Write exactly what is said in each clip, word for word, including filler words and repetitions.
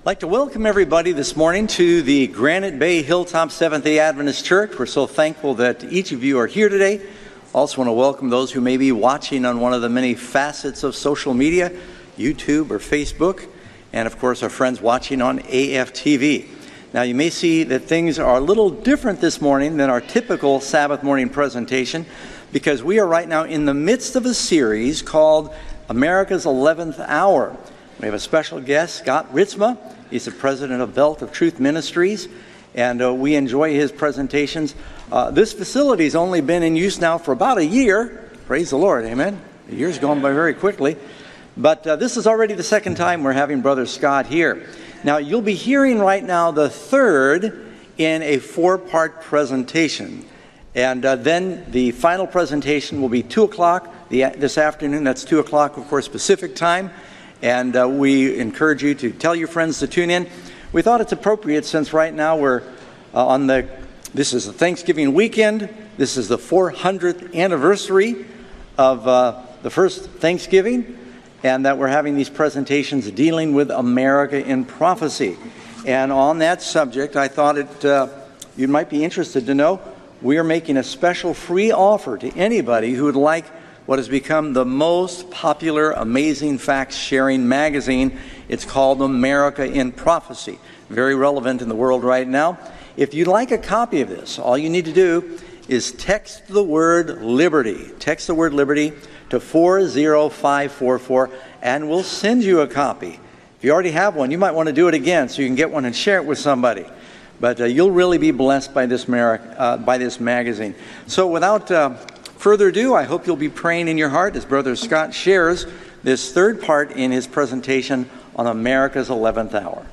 I'd like to welcome everybody this morning to the Granite Bay Hilltop Seventh-day Adventist Church. We're so thankful that each of you are here today. Also want to welcome those who may be watching on one of the many facets of social media, YouTube or Facebook, and of course our friends watching on A F T V. Now you may see that things are a little different this morning than our typical Sabbath morning presentation, because we are right now in the midst of a series called America's eleventh Hour. We have a special guest, Scott Ritzma. He's the president of Belt of Truth Ministries, and uh, we enjoy his presentations. Uh, this facility has only been in use now for about a year. Praise the Lord, amen. The year's gone by very quickly. But uh, this is already the second time we're having Brother Scott here. Now, you'll be hearing right now the third in a four-part presentation. And uh, then the final presentation will be two o'clock the, this afternoon. That's two o'clock, of course, Pacific time. And uh, we encourage you to tell your friends to tune in. We thought it's appropriate since right now we're uh, on the, this is the Thanksgiving weekend. This is the four hundredth anniversary of uh, the first Thanksgiving, and that we're having these presentations dealing with America in prophecy. And on that subject, I thought it uh, you might be interested to know we are making a special free offer to anybody who would like what has become the most popular Amazing Facts sharing magazine. It's called America in Prophecy. Very relevant in the world right now. If you'd like a copy of this, all you need to do is text the word Liberty. Text the word Liberty to four zero five four four, and we'll send you a copy. If you already have one, you might want to do it again so you can get one and share it with somebody. But uh, you'll really be blessed by this, mar- uh, by this magazine. So without uh, further ado, I hope you'll be praying in your heart as Brother Scott shares this third part in his presentation on America's eleventh Hour.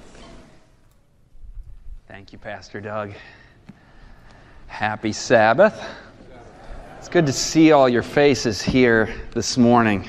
Thank you, Pastor Doug. Happy Sabbath. It's good to see all your faces here this morning.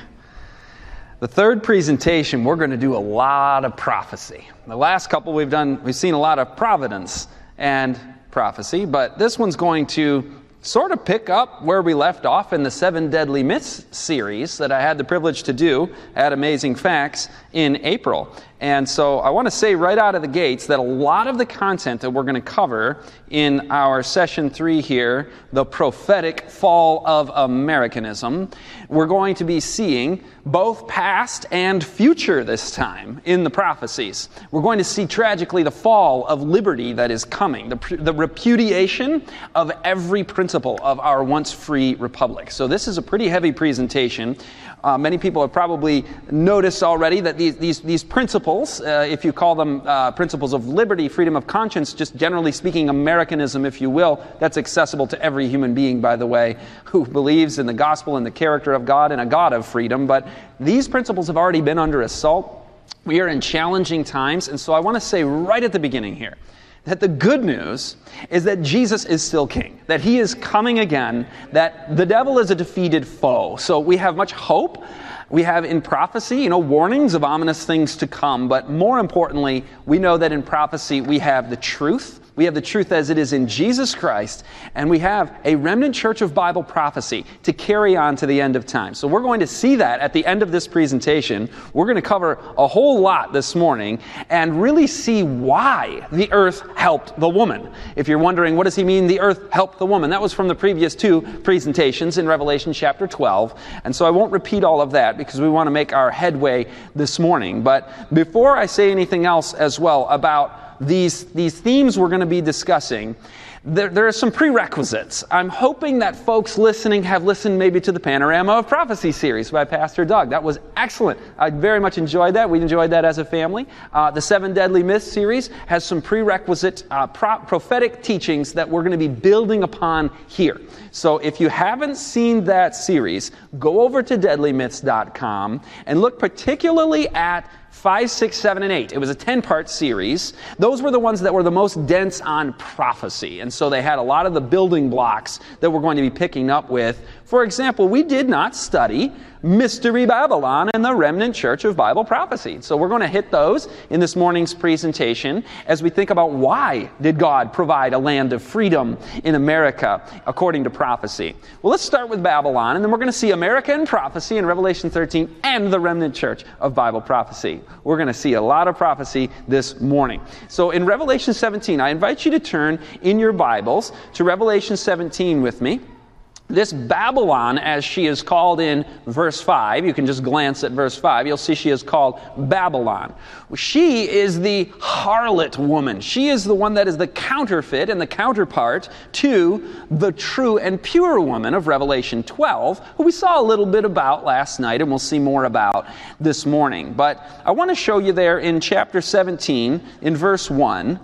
The third presentation, we're going to do a lot of prophecy. The last couple we've done, we've seen a lot of providence and prophecy, but this one's going to sort of pick up where we left off in the Seven Deadly Myths series that I had the privilege to do at Amazing Facts in April. And so I want to say right out of the gates that a lot of the content that we're going to cover in our session three here, the prophetic fall of Americanism, we're going to be seeing both past and future this time in the prophecies. We're going to see tragically the fall of liberty that is coming, the, the repudiation of every principle of our once free republic. So this is a pretty heavy presentation. Uh, many people have probably noticed already that these these, these principles, uh, if you call them uh, principles of liberty, freedom of conscience, just generally speaking, Americanism, if you will, that's accessible to every human being, by the way, who believes in the gospel and the character of God and a God of freedom. But these principles have already been under assault. We are in challenging times, and so I want to say right at the beginning here that the good news is that Jesus is still king, that he is coming again, that the devil is a defeated foe. So we have much hope. We have in prophecy, you know, warnings of ominous things to come. But more importantly, we know that in prophecy we have the truth. We have the truth as it is in Jesus Christ, and we have a remnant church of Bible prophecy to carry on to the end of time. So we're going to see that at the end of this presentation. We're going to cover a whole lot this morning and really see why the earth helped the woman. If you're wondering, what does he mean, the earth helped the woman? That was from the previous two presentations in Revelation chapter twelve. And so I won't repeat all of that because we want to make our headway this morning. But before I say anything else as well about These these themes we're going to be discussing, there, there are some prerequisites. I'm hoping that folks listening have listened maybe to the Panorama of Prophecy series by Pastor Doug. That was excellent. I very much enjoyed that. We enjoyed that as a family. Uh, the Seven Deadly Myths series has some prerequisite uh, pro- prophetic teachings that we're going to be building upon here. So if you haven't seen that series, go over to deadly myths dot com and look particularly at five, six, seven, and eight. It was a ten-part series. Those were the ones that were the most dense on prophecy. And so they had a lot of the building blocks that we're going to be picking up with. For example, we did not study Mystery Babylon, and the Remnant Church of Bible Prophecy. So we're going to hit those in this morning's presentation as we think about why did God provide a land of freedom in America according to prophecy. Well, let's start with Babylon, and then we're going to see America in prophecy in Revelation thirteen and the Remnant Church of Bible Prophecy. We're going to see a lot of prophecy this morning. So in Revelation seventeen, I invite you to turn in your Bibles to Revelation seventeen with me. This Babylon, as she is called in verse five, you can just glance at verse five, you'll see she is called Babylon. She is the harlot woman. She is the one that is the counterfeit and the counterpart to the true and pure woman of Revelation twelve, who we saw a little bit about last night and we'll see more about this morning. But I want to show you there in chapter seventeen, in verse one,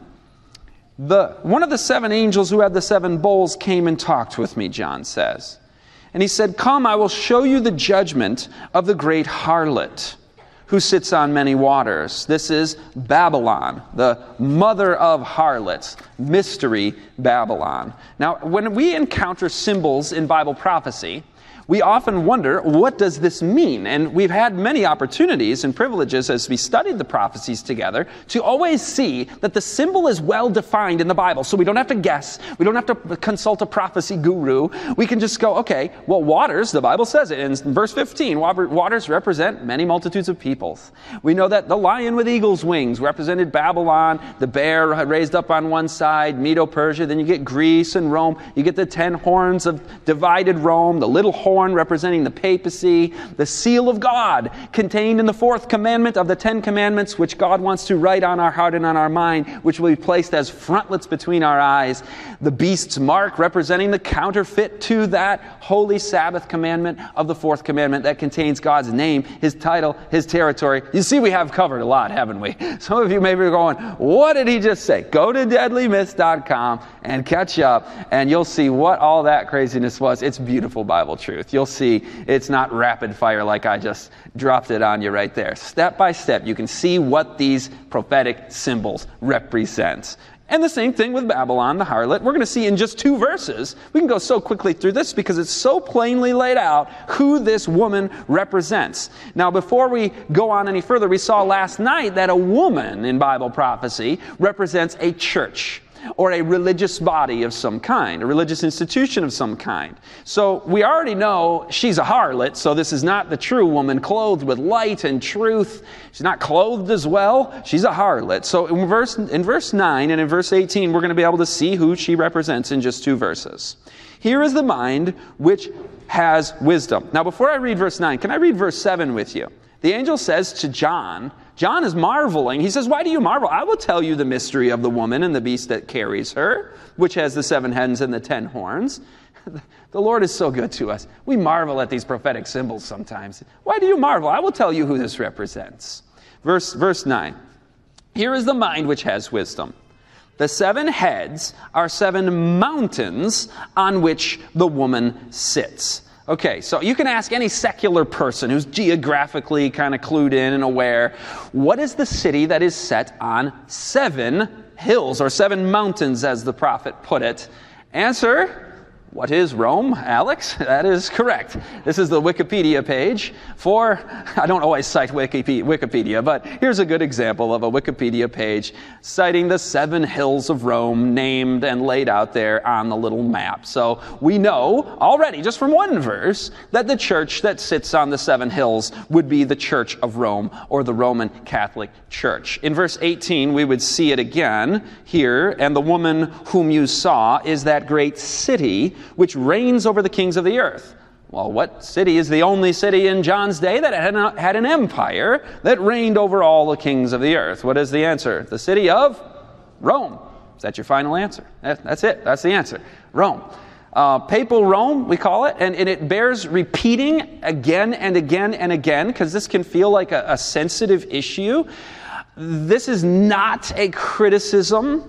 The, one of the seven angels who had the seven bowls came and talked with me, John says. And he said, "Come, I will show you the judgment of the great harlot who sits on many waters." This is Babylon, the mother of harlots, Mystery Babylon. Now, when we encounter symbols in Bible prophecy, we often wonder, what does this mean? And we've had many opportunities and privileges as we studied the prophecies together to always see that the symbol is well defined in the Bible. So we don't have to guess. We don't have to consult a prophecy guru. We can just go, okay, well, waters, the Bible says it in verse fifteen, waters represent many multitudes of peoples. We know that the lion with eagle's wings represented Babylon, the bear raised up on one side, Medo-Persia, then you get Greece and Rome. You get the ten horns of divided Rome, the little horn representing the papacy, the seal of God contained in the fourth commandment of the Ten Commandments, which God wants to write on our heart and on our mind, which will be placed as frontlets between our eyes. The beast's mark representing the counterfeit to that holy Sabbath commandment of the fourth commandment that contains God's name, His title, His territory. You see, we have covered a lot, haven't we? Some of you may be going, what did he just say? Go to deadly myths dot com and catch up, and you'll see what all that craziness was. It's beautiful Bible truth. You'll see it's not rapid fire like I just dropped it on you right there. Step by step, you can see what these prophetic symbols represent. And the same thing with Babylon, the harlot. We're going to see in just two verses. We can go so quickly through this because it's so plainly laid out who this woman represents. Now, before we go on any further, we saw last night that a woman in Bible prophecy represents a church, or a religious body of some kind, a religious institution of some kind. So we already know she's a harlot, so this is not the true woman clothed with light and truth. She's not clothed as well. She's a harlot. So in verse, in verse nine and in verse eighteen, we're going to be able to see who she represents in just two verses. Here is the mind which has wisdom. Now before I read verse nine, can I read verse seven with you? The angel says to John, John is marveling. He says, "Why do you marvel? I will tell you the mystery of the woman and the beast that carries her, which has the seven heads and the ten horns." The Lord is so good to us. We marvel at these prophetic symbols sometimes. Why do you marvel? I will tell you who this represents. Verse, verse nine. Here is the mind which has wisdom. The seven heads are seven mountains on which the woman sits. Okay, so you can ask any secular person who's geographically kind of clued in and aware, what is the city that is set on seven hills, or seven mountains, as the prophet put it? Answer, what is Rome, Alex? That is correct. This is the Wikipedia page for, I don't always cite Wikipedia, but here's a good example of a Wikipedia page citing the seven hills of Rome named and laid out there on the little map. So we know already, just from one verse, that the church that sits on the seven hills would be the Church of Rome, or the Roman Catholic Church. In verse eighteen, we would see it again here, and the woman whom you saw is that great city which reigns over the kings of the earth. Well, what city is the only city in John's day that had an, had an empire that reigned over all the kings of the earth? What is the answer? The city of Rome. Is that your final answer? That's it. That's the answer. Rome. Uh, papal Rome, we call it, and, and it bears repeating again and again and again, because this can feel like a, a sensitive issue. This is not a criticism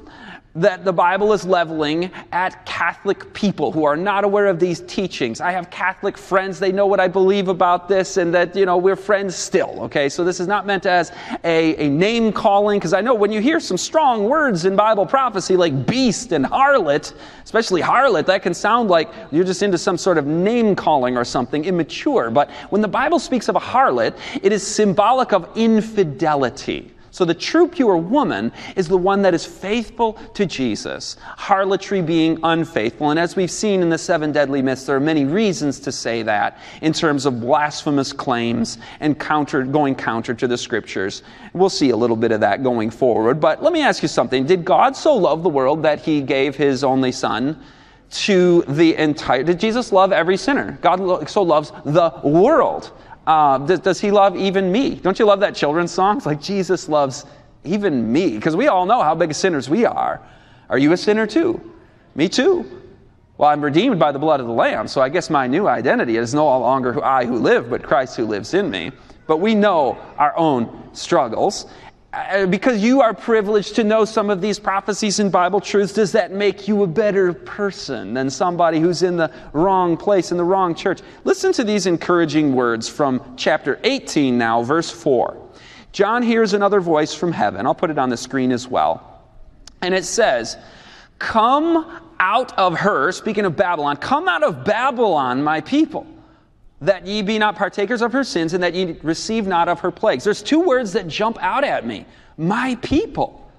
that the Bible is leveling at Catholic people who are not aware of these teachings. I have Catholic friends, they know what I believe about this, and that, you know, we're friends still, okay? So this is not meant as a, a name calling, because I know when you hear some strong words in Bible prophecy like beast and harlot, especially harlot, that can sound like you're just into some sort of name calling or something immature. But when the Bible speaks of a harlot, it is symbolic of infidelity. So the true pure woman is the one that is faithful to Jesus, harlotry being unfaithful. And as we've seen in the seven deadly myths, there are many reasons to say that in terms of blasphemous claims and counter, going counter to the Scriptures. We'll see a little bit of that going forward. But let me ask you something. Did God so love the world that He gave His only Son to the entire... Did Jesus love every sinner? God so loves the world. Uh, does, does He love even me? Don't you love that children's song? It's like, Jesus loves even me. Because we all know how big sinners we are. Are you a sinner too? Me too. Well, I'm redeemed by the blood of the Lamb, so I guess my new identity is no longer I who live, but Christ who lives in me. But we know our own struggles. Uh, because you are privileged to know some of these prophecies and Bible truths, does that make you a better person than somebody who's in the wrong place, in the wrong church? Listen to these encouraging words from chapter eighteen now, verse four. John hears another voice from heaven. I'll put it on the screen as well. And it says, "Come out of her," speaking of Babylon, "come out of Babylon, my people, that ye be not partakers of her sins, and that ye receive not of her plagues." There's two words that jump out at me. My people.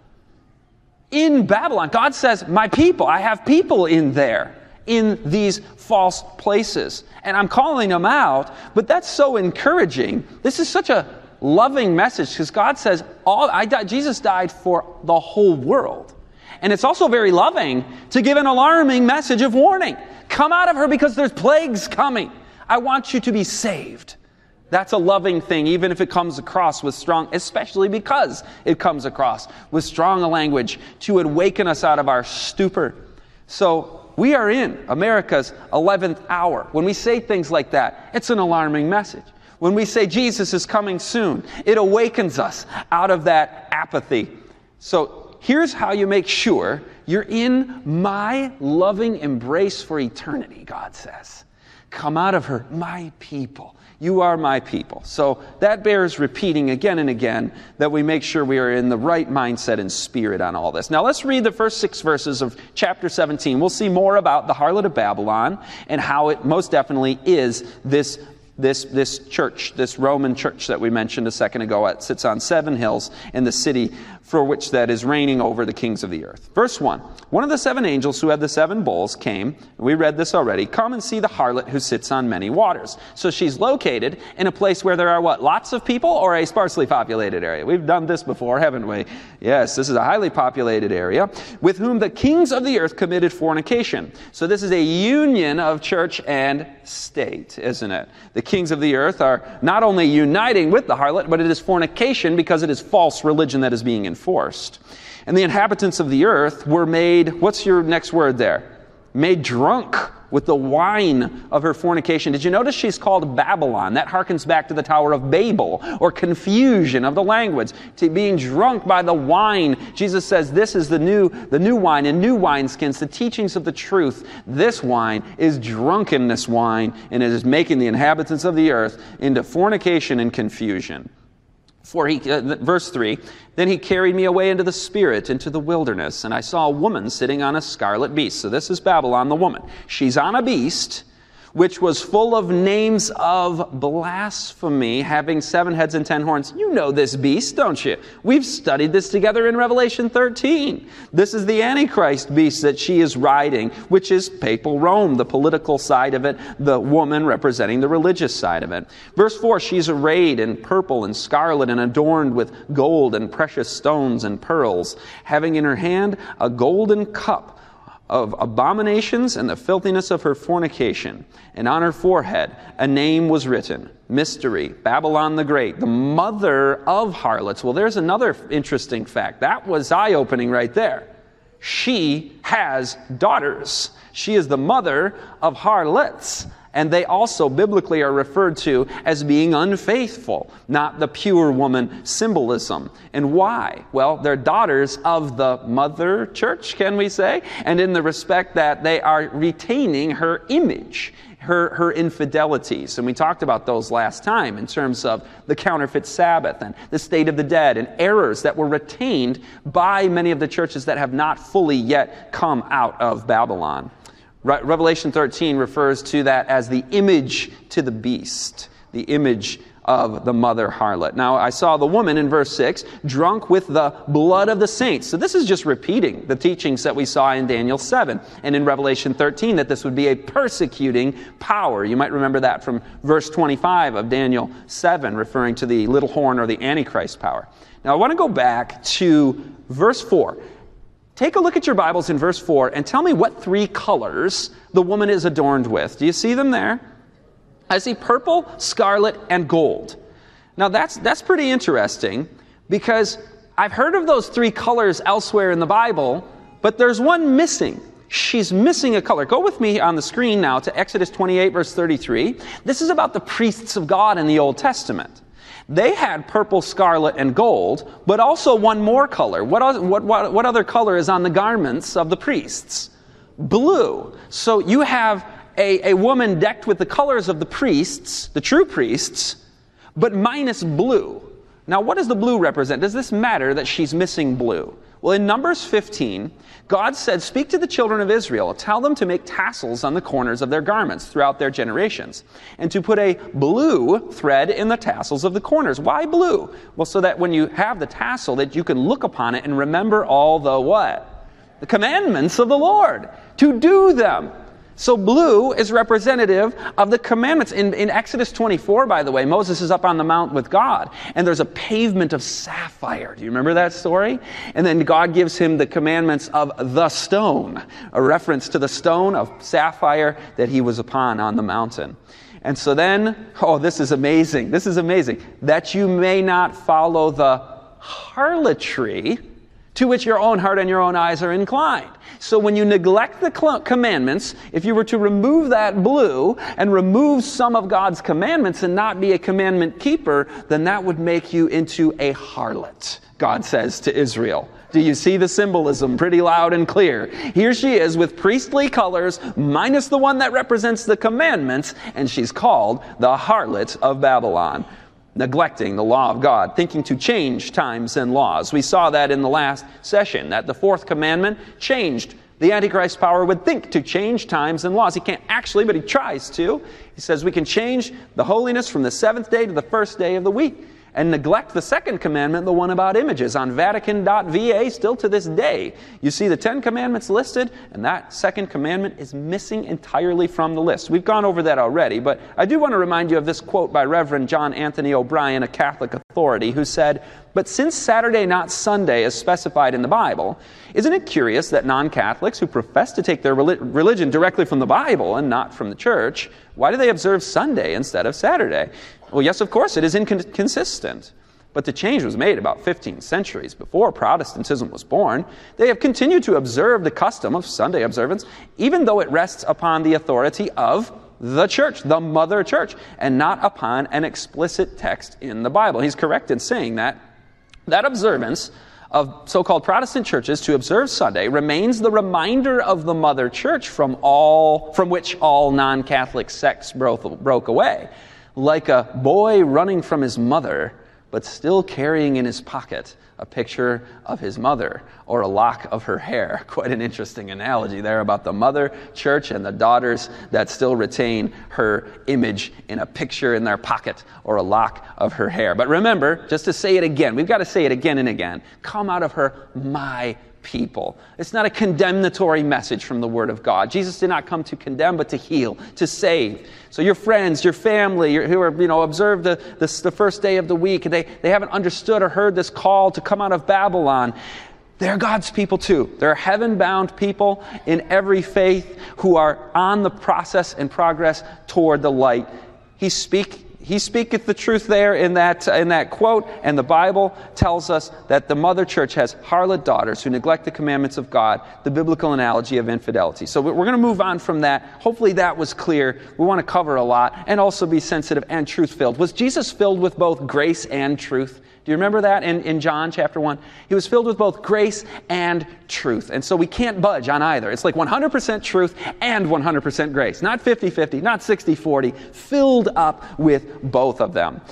In Babylon, God says, my people. I have people in there, in these false places. And I'm calling them out, but that's so encouraging. This is such a loving message, because God says, all I died, Jesus died for the whole world. And it's also very loving to give an alarming message of warning. Come out of her, because there's plagues coming. I want you to be saved. That's a loving thing, even if it comes across with strong, especially because it comes across with strong language to awaken us out of our stupor. So we are in America's eleventh hour. When we say things like that, it's an alarming message. When we say Jesus is coming soon, it awakens us out of that apathy. So here's how you make sure you're in my loving embrace for eternity, God says. Come out of her, my people. You are my people. So that bears repeating again and again, that we make sure we are in the right mindset and spirit on all this. Now let's read the first six verses of chapter seventeen. We'll see more about the harlot of Babylon and how it most definitely is this This, this church, this Roman church that we mentioned a second ago, it sits on seven hills in the city for which that is reigning over the kings of the earth. Verse one, one of the seven angels who had the seven bowls came, we read this already, come and see the harlot who sits on many waters. So she's located in a place where there are what, lots of people, or a sparsely populated area? We've done this before, haven't we? Yes, this is a highly populated area, with whom the kings of the earth committed fornication. So this is a union of church and state, isn't it? The kings of the earth are not only uniting with the harlot, but it is fornication because it is false religion that is being enforced. And the inhabitants of the earth were made, what's your next word there? Made drunk with the wine of her fornication. Did you notice she's called Babylon? That harkens back to the Tower of Babel, or confusion of the language, to being drunk by the wine. Jesus says this is the new, the new wine and new wineskins, the teachings of the truth. This wine is drunkenness wine, and it is making the inhabitants of the earth into fornication and confusion. For he, uh, verse three, then he carried me away into the spirit, into the wilderness, and I saw a woman sitting on a scarlet beast. So this is Babylon, the woman. She's on a beast, which was full of names of blasphemy, having seven heads and ten horns. You know this beast, don't you? We've studied this together in Revelation thirteen. This is the Antichrist beast that she is riding, which is papal Rome, the political side of it, the woman representing the religious side of it. Verse four, she's arrayed in purple and scarlet and adorned with gold and precious stones and pearls, having in her hand a golden cup of abominations and the filthiness of her fornication. And on her forehead a name was written, Mystery, Babylon the Great, the mother of harlots. Well, there's another interesting fact. That was eye-opening right there. She has daughters. She is the mother of harlots. And they also biblically are referred to as being unfaithful, not the pure woman symbolism. And why? Well, they're daughters of the mother church, can we say? And in the respect that they are retaining her image, her, her infidelities. And we talked about those last time in terms of the counterfeit Sabbath and the state of the dead and errors that were retained by many of the churches that have not fully yet come out of Babylon. Re- Revelation thirteen refers to that as the image to the beast, the image of the mother harlot. Now, I saw the woman in verse six, drunk with the blood of the saints. So this is just repeating the teachings that we saw in Daniel seven and in Revelation thirteen, that this would be a persecuting power. You might remember that from verse twenty-five of Daniel seven, referring to the little horn or the Antichrist power. Now, I want to go back to verse four. Take a look at your Bibles in verse four and tell me what three colors the woman is adorned with. Do you see them there? I see purple, scarlet, and gold. Now that's that's pretty interesting, because I've heard of those three colors elsewhere in the Bible, but there's one missing. She's missing a color. Go with me on the screen now to Exodus twenty-eight, verse thirty-three. This is about the priests of God in the Old Testament. They had purple, scarlet, and gold, but also one more color. What, what, what, what other color is on the garments of the priests? Blue. So you have a, a woman decked with the colors of the priests, the true priests, but minus blue. Now, what does the blue represent? Does this matter that she's missing blue? Well, in Numbers fifteen, God said, "Speak to the children of Israel, tell them to make tassels on the corners of their garments throughout their generations, and to put a blue thread in the tassels of the corners." Why blue? Well, so that when you have the tassel, that you can look upon it and remember all the what? The commandments of the Lord, to do them. So blue is representative of the commandments. In, in Exodus twenty-four, by the way, Moses is up on the mount with God, and there's a pavement of sapphire. Do you remember that story? And then God gives him the commandments of the stone, a reference to the stone of sapphire that he was upon on the mountain. And so then, oh, this is amazing. This is amazing. That you may not follow the harlotry to which your own heart and your own eyes are inclined. So when you neglect the commandments, if you were to remove that blue and remove some of God's commandments and not be a commandment keeper, then that would make you into a harlot, God says to Israel. Do you see the symbolism pretty loud and clear? Here she is with priestly colors, minus the one that represents the commandments, and she's called the harlot of Babylon. Neglecting the law of God, thinking to change times and laws. We saw that in the last session, that the fourth commandment changed. The Antichrist power would think to change times and laws. He can't actually, but he tries to. He says we can change the holiness from the seventh day to the first day of the week, and neglect the second commandment, the one about images. On Vatican dot V A, still to this day, you see the Ten Commandments listed, and that second commandment is missing entirely from the list. We've gone over that already, but I do want to remind you of this quote by Reverend John Anthony O'Brien, a Catholic authority, who said, "But since Saturday, not Sunday, is specified in the Bible, isn't it curious that non-Catholics who profess to take their religion directly from the Bible and not from the church, why do they observe Sunday instead of Saturday?" Well, yes, of course, it is inconsistent. But the change was made about fifteen centuries before Protestantism was born. They have continued to observe the custom of Sunday observance, even though it rests upon the authority of the church, the mother church, and not upon an explicit text in the Bible. He's correct in saying that that observance of so-called Protestant churches to observe Sunday remains the reminder of the mother church from all from which all non-Catholic sects broke, broke away. Like a boy running from his mother, but still carrying in his pocket a picture of his mother or a lock of her hair. Quite an interesting analogy there about the mother church and the daughters that still retain her image in a picture in their pocket or a lock of her hair. But remember, just to say it again, we've got to say it again and again, come out of her, my people. It's not a condemnatory message from the Word of God. Jesus did not come to condemn, but to heal, to save. So your friends, your family, your, who are, you know, observe the, the, the first day of the week, and they, they haven't understood or heard this call to come out of Babylon, they're God's people too. They're heaven-bound people in every faith who are on the process and progress toward the light. He speak, He speaketh the truth there in that, in that quote, and the Bible tells us that the mother church has harlot daughters who neglect the commandments of God, the biblical analogy of infidelity. So we're going to move on from that. Hopefully that was clear. We want to cover a lot and also be sensitive and truth-filled. Was Jesus filled with both grace and truth? Do you remember that in, in John chapter one? He was filled with both grace and truth. And so we can't budge on either. It's like one hundred percent truth and one hundred percent grace. Not fifty-fifty, not sixty forty. Filled up with both of them.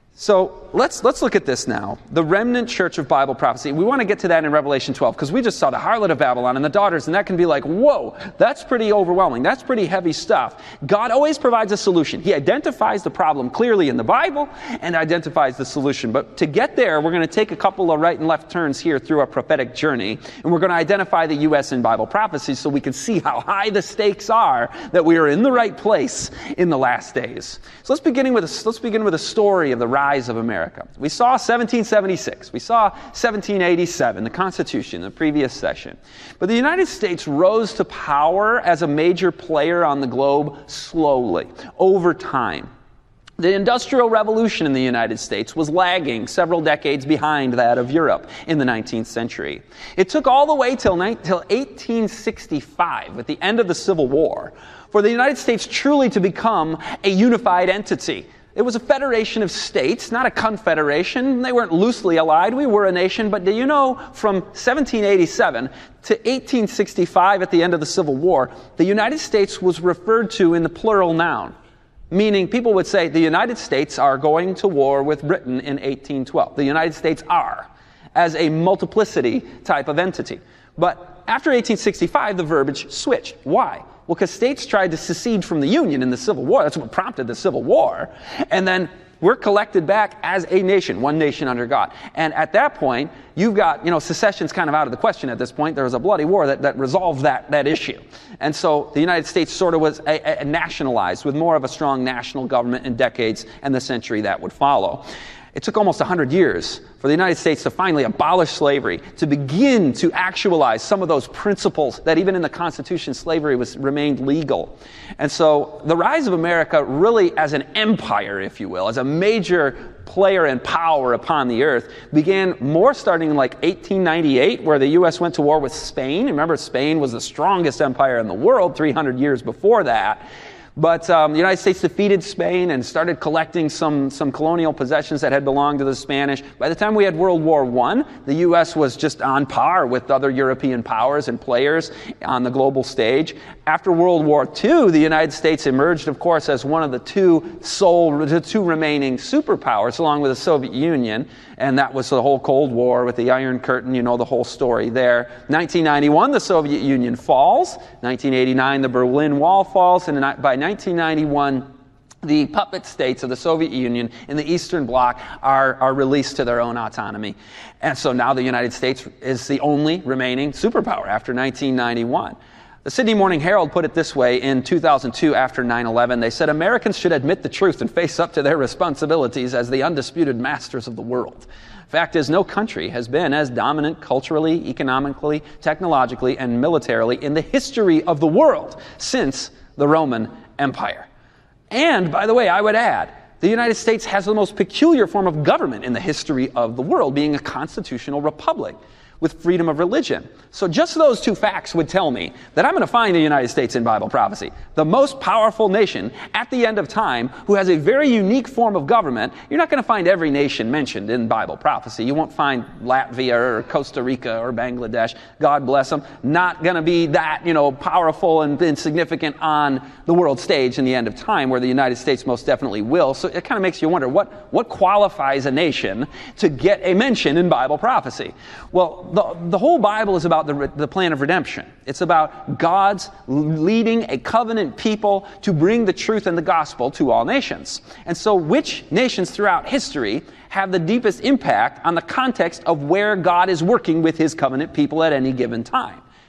So let's let's look at this now. The remnant church of Bible prophecy. We want to get to that in Revelation twelve because we just saw the harlot of Babylon and the daughters, and that can be like, whoa, that's pretty overwhelming. That's pretty heavy stuff. God always provides a solution. He identifies the problem clearly in the Bible and identifies the solution. But to get there, we're going to take a couple of right and left turns here through our prophetic journey, and we're going to identify the U S in Bible prophecy so we can see how high the stakes are that we are in the right place in the last days. So let's begin with a, let's begin with a story of the rise of America. We saw seventeen seventy-six. We saw seventeen eighty-seven, the Constitution, the previous session. But the United States rose to power as a major player on the globe slowly, over time. The Industrial Revolution in the United States was lagging several decades behind that of Europe in the nineteenth century. It took all the way till eighteen sixty-five, at the end of the Civil War, for the United States truly to become a unified entity. It was a federation of states, not a confederation. They weren't loosely allied. We were a nation. But do you know, from seventeen eighty-seven to eighteen sixty-five, at the end of the Civil War, the United States was referred to in the plural noun, meaning people would say the United States are going to war with Britain in eighteen twelve. The United States are, as a multiplicity type of entity. But after eighteen sixty-five, the verbiage switched. Why? Well, because states tried to secede from the Union in the Civil War. That's what prompted the Civil War. And then we're collected back as a nation, one nation under God. And at that point, you've got, you know, secession's kind of out of the question at this point. There was a bloody war that, that resolved that, that issue. And so the United States sort of was a, a nationalized with more of a strong national government in decades and the century that would follow. It took almost one hundred years for the United States to finally abolish slavery, to begin to actualize some of those principles that even in the Constitution, slavery was remained legal. And so the rise of America really as an empire, if you will, as a major player and power upon the earth, began more starting in like eighteen ninety-eight, where the U S went to war with Spain. Remember, Spain was the strongest empire in the world three hundred years before that. But um, the United States defeated Spain and started collecting some, some colonial possessions that had belonged to the Spanish. By the time we had World War One, the U S was just on par with other European powers and players on the global stage. After World War Two, the United States emerged, of course, as one of the two sole, the two remaining superpowers, along with the Soviet Union. And that was the whole Cold War with the Iron Curtain. You know the whole story there. nineteen ninety-one, the Soviet Union falls. nineteen eighty-nine, the Berlin Wall falls. And by nineteen ninety-one, the puppet states of the Soviet Union in the Eastern Bloc are, are released to their own autonomy. And so now the United States is the only remaining superpower after nineteen ninety-one. The Sydney Morning Herald put it this way in two thousand two after nine eleven. They said, Americans should admit the truth and face up to their responsibilities as the undisputed masters of the world. Fact is, no country has been as dominant culturally, economically, technologically, and militarily in the history of the world since the Roman Empire. And, by the way, I would add, the United States has the most peculiar form of government in the history of the world, being a constitutional republic with freedom of religion. So just those two facts would tell me that I'm going to find the United States in Bible prophecy, the most powerful nation at the end of time who has a very unique form of government. You're not going to find every nation mentioned in Bible prophecy. You won't find Latvia or Costa Rica or Bangladesh. God bless them. Not going to be that, you know, powerful and, and significant on the world stage in the end of time, where the United States most definitely will. So it kind of makes you wonder, what, what qualifies a nation to get a mention in Bible prophecy? Well, The, the whole Bible is about the, the plan of redemption. It's about God's leading a covenant people to bring the truth and the gospel to all nations. And so which nations throughout history have the deepest impact on the context of where God is working with his covenant people at any given time?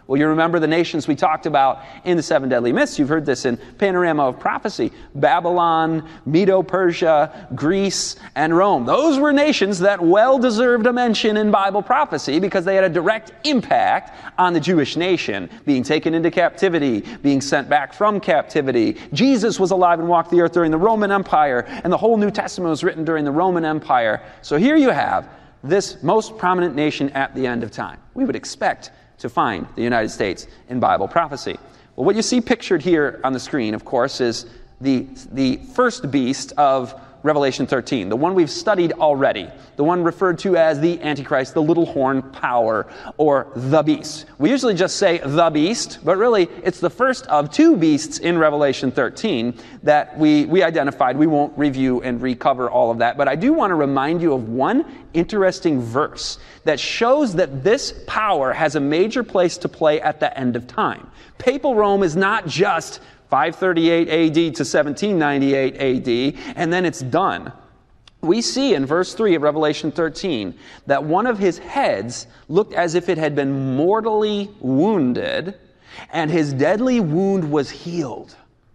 Well, you remember the nations we talked about in the Seven Deadly Myths. You've heard this in Panorama of Prophecy. Babylon, Medo-Persia, Greece, and Rome. Those were nations that well deserved a mention in Bible prophecy because they had a direct impact on the Jewish nation, being taken into captivity, being sent back from captivity. Jesus was alive and walked the earth during the Roman Empire, and the whole New Testament was written during the Roman Empire. So here you have this most prominent nation at the end of time. We would expect to find the United States in Bible prophecy. Well, what you see pictured here on the screen, of course, is the, the first beast of Revelation thirteen, the one we've studied already, the one referred to as the Antichrist, the little horn power, or the beast. We usually just say the beast, but really it's the first of two beasts in Revelation thirteen that we, we identified. We won't review and recover all of that, but I do want to remind you of one interesting verse that shows that this power has a major place to play at the end of time. Papal Rome is not just five thirty-eight A D to seventeen ninety-eight A D, and then it's done. We see in verse three of Revelation thirteen that one of his heads looked as if it had been mortally wounded, and his deadly wound was healed.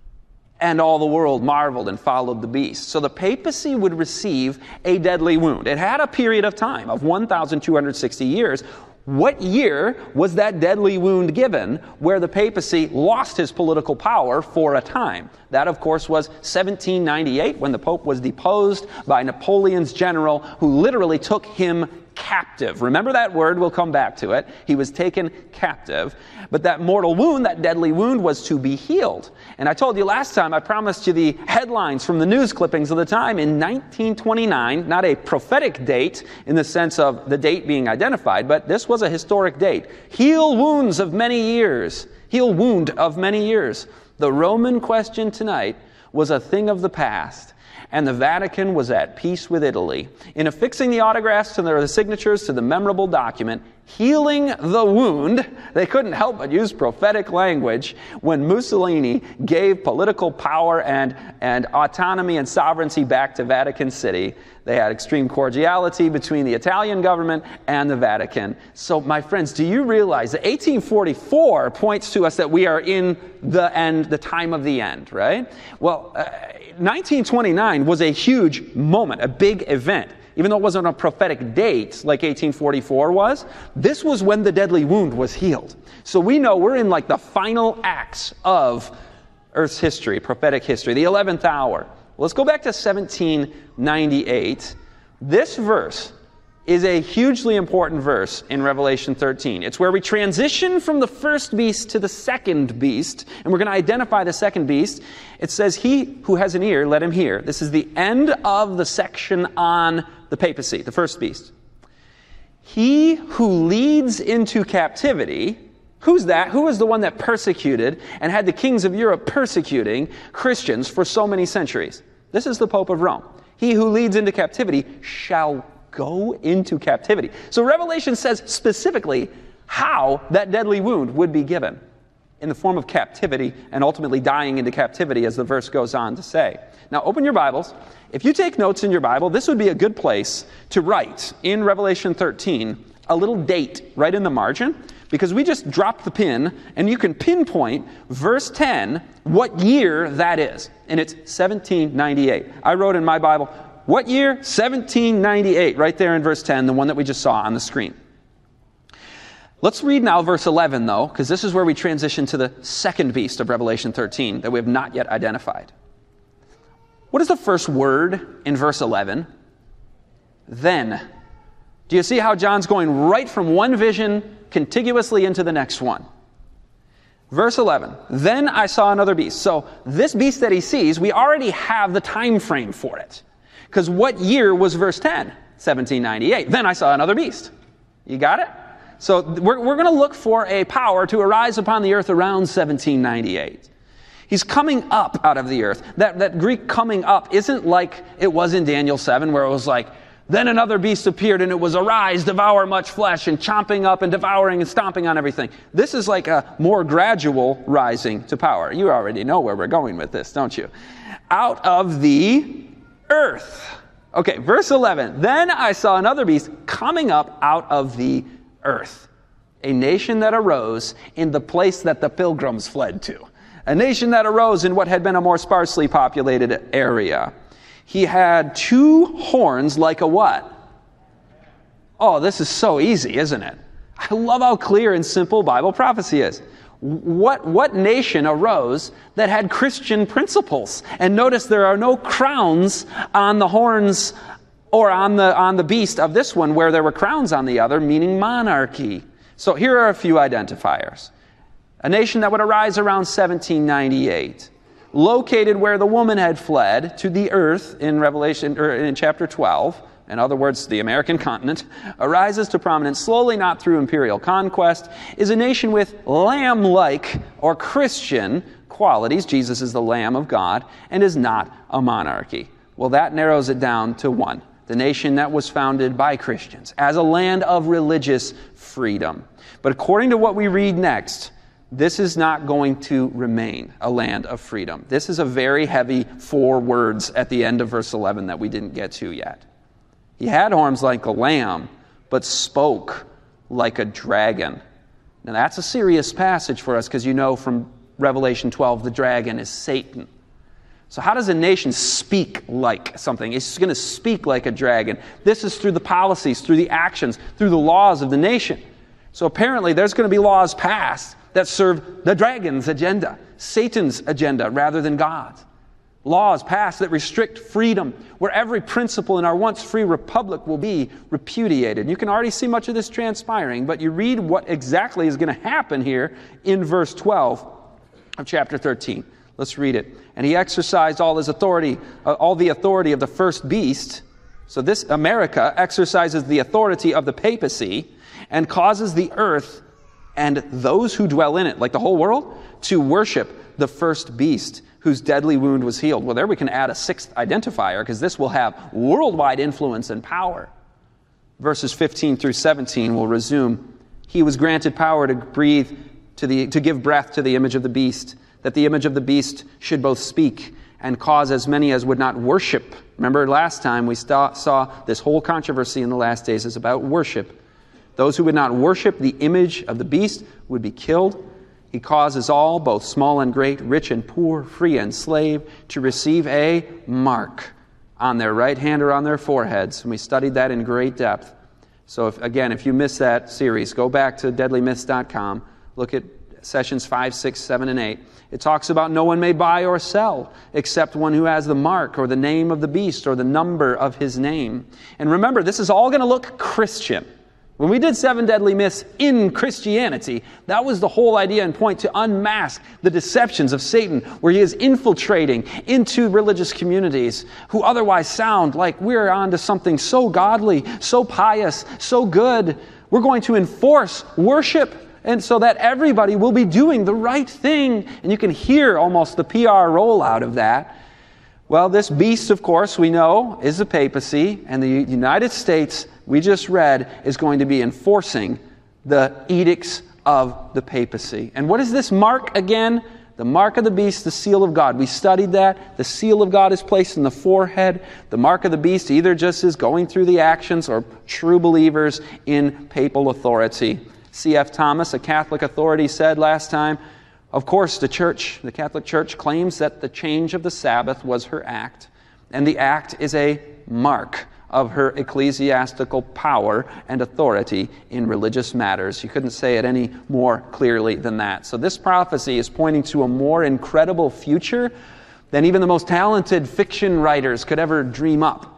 And all the world marveled and followed the beast. So the papacy would receive a deadly wound. It had a period of time of one thousand two hundred sixty years. What year was that deadly wound given where the papacy lost his political power for a time? That, of course, was seventeen ninety-eight, when the Pope was deposed by Napoleon's general who literally took him captive. Remember that word, we'll come back to it. He was taken captive. But that mortal wound, that deadly wound, was to be healed. And I told you last time, I promised you the headlines from the news clippings of the time. In nineteen twenty-nine, not a prophetic date in the sense of the date being identified, but this was a historic date. Heal wounds of many years. Heal wound of many years. The Roman question tonight was a thing of the past. And the Vatican was at peace with Italy in affixing the autographs to the signatures to the memorable document, healing the wound. They couldn't help but use prophetic language when Mussolini gave political power and, and autonomy and sovereignty back to Vatican City. They had extreme cordiality between the Italian government and the Vatican. So, my friends, do you realize that eighteen forty-four points to us that we are in the end, the time of the end, right? Well, uh, nineteen twenty-nine was a huge moment, a big event. Even though it wasn't a prophetic date like eighteen forty-four was, this was when the deadly wound was healed. So we know we're in like the final acts of Earth's history, prophetic history, the eleventh hour. Let's go back to seventeen ninety-eight. This verse is a hugely important verse in Revelation thirteen. It's where we transition from the first beast to the second beast, and we're going to identify the second beast. It says, "He who has an ear, let him hear." This is the end of the section on the papacy, the first beast. "He who leads into captivity," who's that? Who is the one that persecuted and had the kings of Europe persecuting Christians for so many centuries? This is the Pope of Rome. "He who leads into captivity shall go into captivity." So Revelation says specifically how that deadly wound would be given, in the form of captivity and ultimately dying into captivity, as the verse goes on to say. Now open your Bibles. If you take notes in your Bible, this would be a good place to write in Revelation thirteen a little date right in the margin, because we just dropped the pin and you can pinpoint verse ten what year that is. And it's seventeen ninety-eight. I wrote in my Bible, what year? seventeen ninety-eight, right there in verse ten, the one that we just saw on the screen. Let's read now verse eleven, though, because this is where we transition to the second beast of Revelation thirteen that we have not yet identified. What is the first word in verse eleven? Then. Do you see how John's going right from one vision contiguously into the next one? Verse eleven, "Then I saw another beast." So this beast that he sees, we already have the time frame for it. Because what year was verse ten? seventeen ninety-eight. "Then I saw another beast." You got it? So we're, we're going to look for a power to arise upon the earth around seventeen ninety-eight. He's coming up out of the earth. That, that Greek coming up isn't like it was in Daniel seven, where it was like, "Then another beast appeared, and it was, arise, devour much flesh," and chomping up and devouring and stomping on everything. This is like a more gradual rising to power. You already know where we're going with this, don't you? Out of the earth. Okay, verse eleven. "Then I saw another beast coming up out of the earth." A nation that arose in the place that the pilgrims fled to. A nation that arose in what had been a more sparsely populated area. He had two horns like a what? Oh, this is so easy, isn't it? I love how clear and simple Bible prophecy is. What, what nation arose that had Christian principles? And notice there are no crowns on the horns or on the, on the beast of this one where there were crowns on the other, meaning monarchy. So here are a few identifiers. A nation that would arise around seventeen ninety-eight, located where the woman had fled to the earth in Revelation, or in chapter twelve, in other words, the American continent, arises to prominence slowly, not through imperial conquest, is a nation with lamb-like or Christian qualities. Jesus is the Lamb of God, and is not a monarchy. Well, that narrows it down to one. The nation that was founded by Christians as a land of religious freedom. But according to what we read next, this is not going to remain a land of freedom. This is a very heavy four words at the end of verse eleven that we didn't get to yet. He had horns like a lamb, but spoke like a dragon. Now that's a serious passage for us because you know from Revelation twelve, the dragon is Satan. So how does a nation speak like something? It's going to speak like a dragon. This is through the policies, through the actions, through the laws of the nation. So apparently there's going to be laws passed that serve the dragon's agenda, Satan's agenda, rather than God's. Laws passed that restrict freedom, where every principle in our once free republic will be repudiated. You can already see much of this transpiring, but you read what exactly is going to happen here in verse twelve of chapter thirteen. Let's read it. And he exercised all his authority, uh, all the authority of the first beast. So this America exercises the authority of the papacy and causes the earth and those who dwell in it, like the whole world, to worship the first beast whose deadly wound was healed. Well, there we can add a sixth identifier because this will have worldwide influence and power. Verses fifteen through seventeen will resume. He was granted power to breathe, to the to give breath to the image of the beast, that the image of the beast should both speak and cause as many as would not worship. Remember last time we saw, saw this whole controversy in the last days is about worship. Those who would not worship the image of the beast would be killed. He causes all, both small and great, rich and poor, free and slave, to receive a mark on their right hand or on their foreheads. And we studied that in great depth. So if, again, if you missed that series, go back to deadly myths dot com. Look at sessions five, six, seven, and eight. It talks about no one may buy or sell except one who has the mark or the name of the beast or the number of his name. And remember, this is all going to look Christian. When we did Seven Deadly Myths in Christianity, that was the whole idea and point to unmask the deceptions of Satan, where he is infiltrating into religious communities who otherwise sound like we're onto something so godly, so pious, so good. We're going to enforce worship, and so that everybody will be doing the right thing. And you can hear almost the P R rollout of that. Well, this beast, of course, we know, is the papacy, and the United States, we just read, is going to be enforcing the edicts of the papacy. And what is this mark again? The mark of the beast, the seal of God. We studied that. The seal of God is placed in the forehead. The mark of the beast either just is going through the actions or true believers in papal authority. C F Thomas, a Catholic authority, said last time, of course, the church, the Catholic Church, claims that the change of the Sabbath was her act, and the act is a mark of her ecclesiastical power and authority in religious matters. You couldn't say it any more clearly than that. So this prophecy is pointing to a more incredible future than even the most talented fiction writers could ever dream up.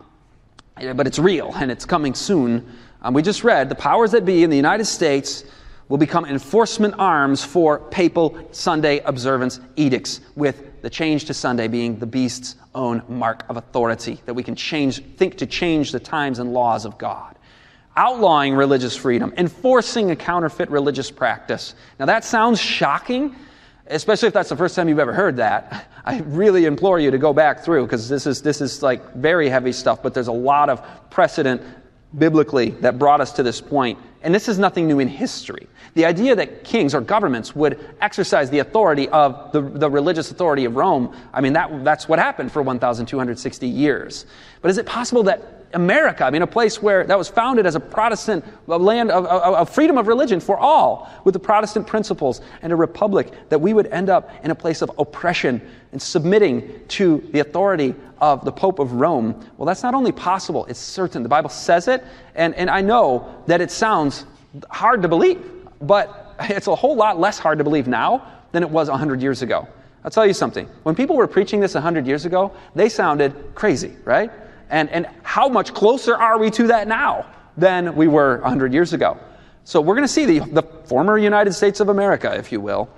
But it's real, and it's coming soon. Um, we just read, the powers that be in the United States will become enforcement arms for papal Sunday observance edicts, with the change to Sunday being the beast's own mark of authority, that we can change, think to change the times and laws of God. Outlawing religious freedom, enforcing a counterfeit religious practice. Now that sounds shocking, especially if that's the first time you've ever heard that. I really implore you to go back through, because this is, this is like very heavy stuff, but there's a lot of precedent biblically that brought us to this point. And this is nothing new in history. The idea that kings or governments would exercise the authority of the, the religious authority of Rome, I mean, that that's what happened for one thousand two hundred sixty years. But is it possible that America, I mean, a place where that was founded as a Protestant a land of, of, of freedom of religion for all, with the Protestant principles, and a republic, that we would end up in a place of oppression and submitting to the authority of the Pope of Rome. Well, that's not only possible, it's certain. The Bible says it, and, and I know that it sounds hard to believe, but it's a whole lot less hard to believe now than it was one hundred years ago. I'll tell you something. When people were preaching this one hundred years ago, they sounded crazy, right? And and how much closer are we to that now than we were one hundred years ago? So we're going to see the, the former United States of America, if you will,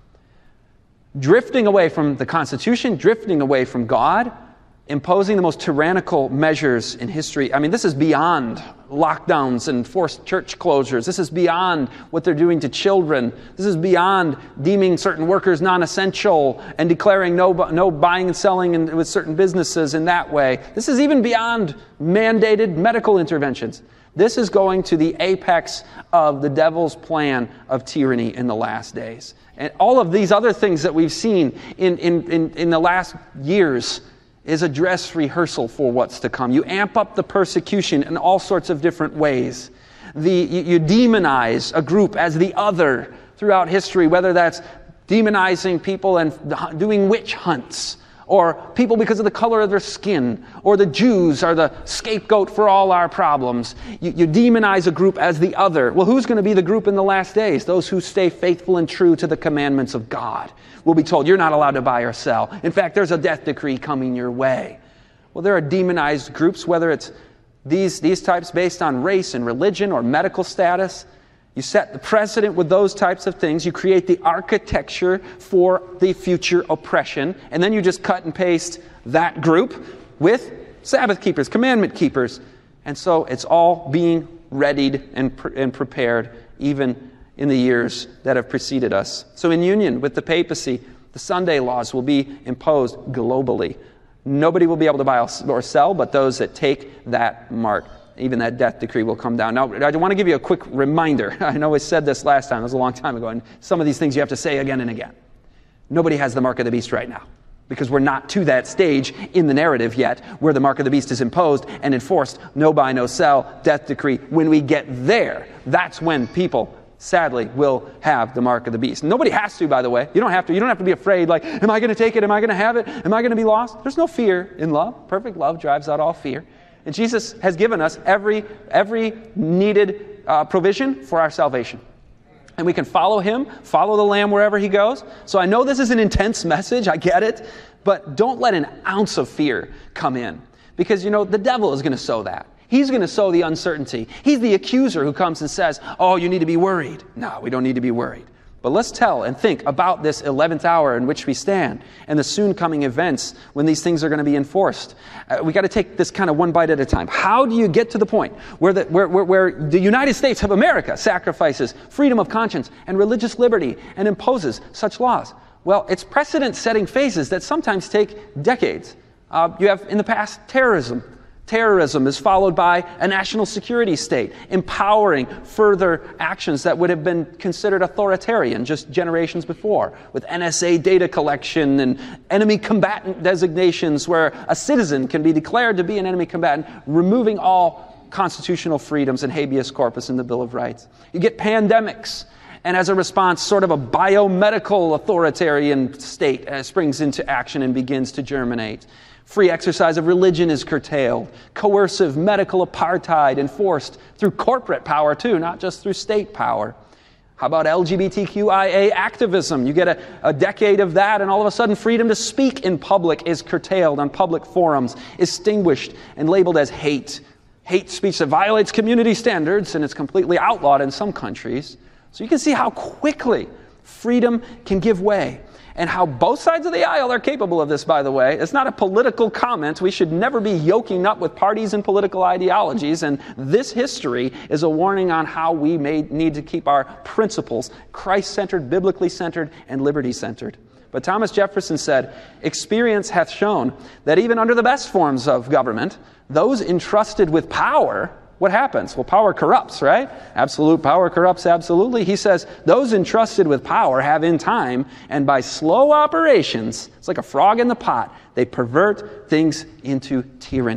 drifting away from the Constitution, drifting away from God, imposing the most tyrannical measures in history. I mean, this is beyond lockdowns and forced church closures. This is beyond what they're doing to children. This is beyond deeming certain workers non-essential and declaring no no buying and selling in, with certain businesses in that way. This is even beyond mandated medical interventions. This is going to the apex of the devil's plan of tyranny in the last days. And all of these other things that we've seen in, in, in, in the last years is a dress rehearsal for what's to come. You amp up the persecution in all sorts of different ways. The, you, you demonize a group as the other throughout history, whether that's demonizing people and doing witch hunts, or people because of the color of their skin, or the Jews are the scapegoat for all our problems. You, you demonize a group as the other. Well, who's going to be the group in the last days? Those who stay faithful and true to the commandments of God. We'll be told, you're not allowed to buy or sell. In fact, there's a death decree coming your way. Well, there are demonized groups, whether it's these, these types based on race and religion or medical status. You set the precedent with those types of things. You create the architecture for the future oppression. And then you just cut and paste that group with Sabbath keepers, commandment keepers. And so it's all being readied and, pre- and prepared even in the years that have preceded us. So in union with the papacy, the Sunday laws will be imposed globally. Nobody will be able to buy or sell but those that take that mark. Even that death decree will come down. Now, I want to give you a quick reminder. I know I said this last time. It was a long time ago. And some of these things you have to say again and again. Nobody has the mark of the beast right now, because we're not to that stage in the narrative yet where the mark of the beast is imposed and enforced. No buy, no sell, death decree. When we get there, that's when people, sadly, will have the mark of the beast. Nobody has to, by the way. You don't have to. You don't have to be afraid, like, am I going to take it? Am I going to have it? Am I going to be lost? There's no fear in love. Perfect love drives out all fear. And Jesus has given us every every needed uh, provision for our salvation. And we can follow Him, follow the Lamb wherever He goes. So I know this is an intense message, I get it, but don't let an ounce of fear come in. Because, you know, the devil is going to sow that. He's going to sow the uncertainty. He's the accuser who comes and says, oh, you need to be worried. No, we don't need to be worried. But let's tell and think about this eleventh hour in which we stand and the soon coming events when these things are going to be enforced. Uh, we got to take this kind of one bite at a time. How do you get to the point where the, where, where, where the United States of America sacrifices freedom of conscience and religious liberty and imposes such laws? Well, it's precedent-setting phases that sometimes take decades. Uh, you have, in the past, terrorism. Terrorism is followed by a national security state, empowering further actions that would have been considered authoritarian just generations before, with N S A data collection and enemy combatant designations where a citizen can be declared to be an enemy combatant, removing all constitutional freedoms and habeas corpus in the Bill of Rights. You get pandemics, and as a response, sort of a biomedical authoritarian state uh, springs into action and begins to germinate. Free exercise of religion is curtailed. Coercive medical apartheid enforced through corporate power too, not just through state power. How about L G B T Q I A activism? You get a, a decade of that, and all of a sudden freedom to speak in public is curtailed on public forums, extinguished, and labeled as hate. Hate speech that violates community standards, and it's completely outlawed in some countries. So you can see how quickly freedom can give way. And how both sides of the aisle are capable of this, by the way. It's not a political comment. We should never be yoking up with parties and political ideologies. And this history is a warning on how we may need to keep our principles Christ-centered, biblically centered, and liberty-centered. But Thomas Jefferson said, experience hath shown that even under the best forms of government, those entrusted with power, what happens? Well, power corrupts, right? Absolute power corrupts absolutely. He says, those entrusted with power have in time, and by slow operations, it's like a frog in the pot, they pervert things into tyranny.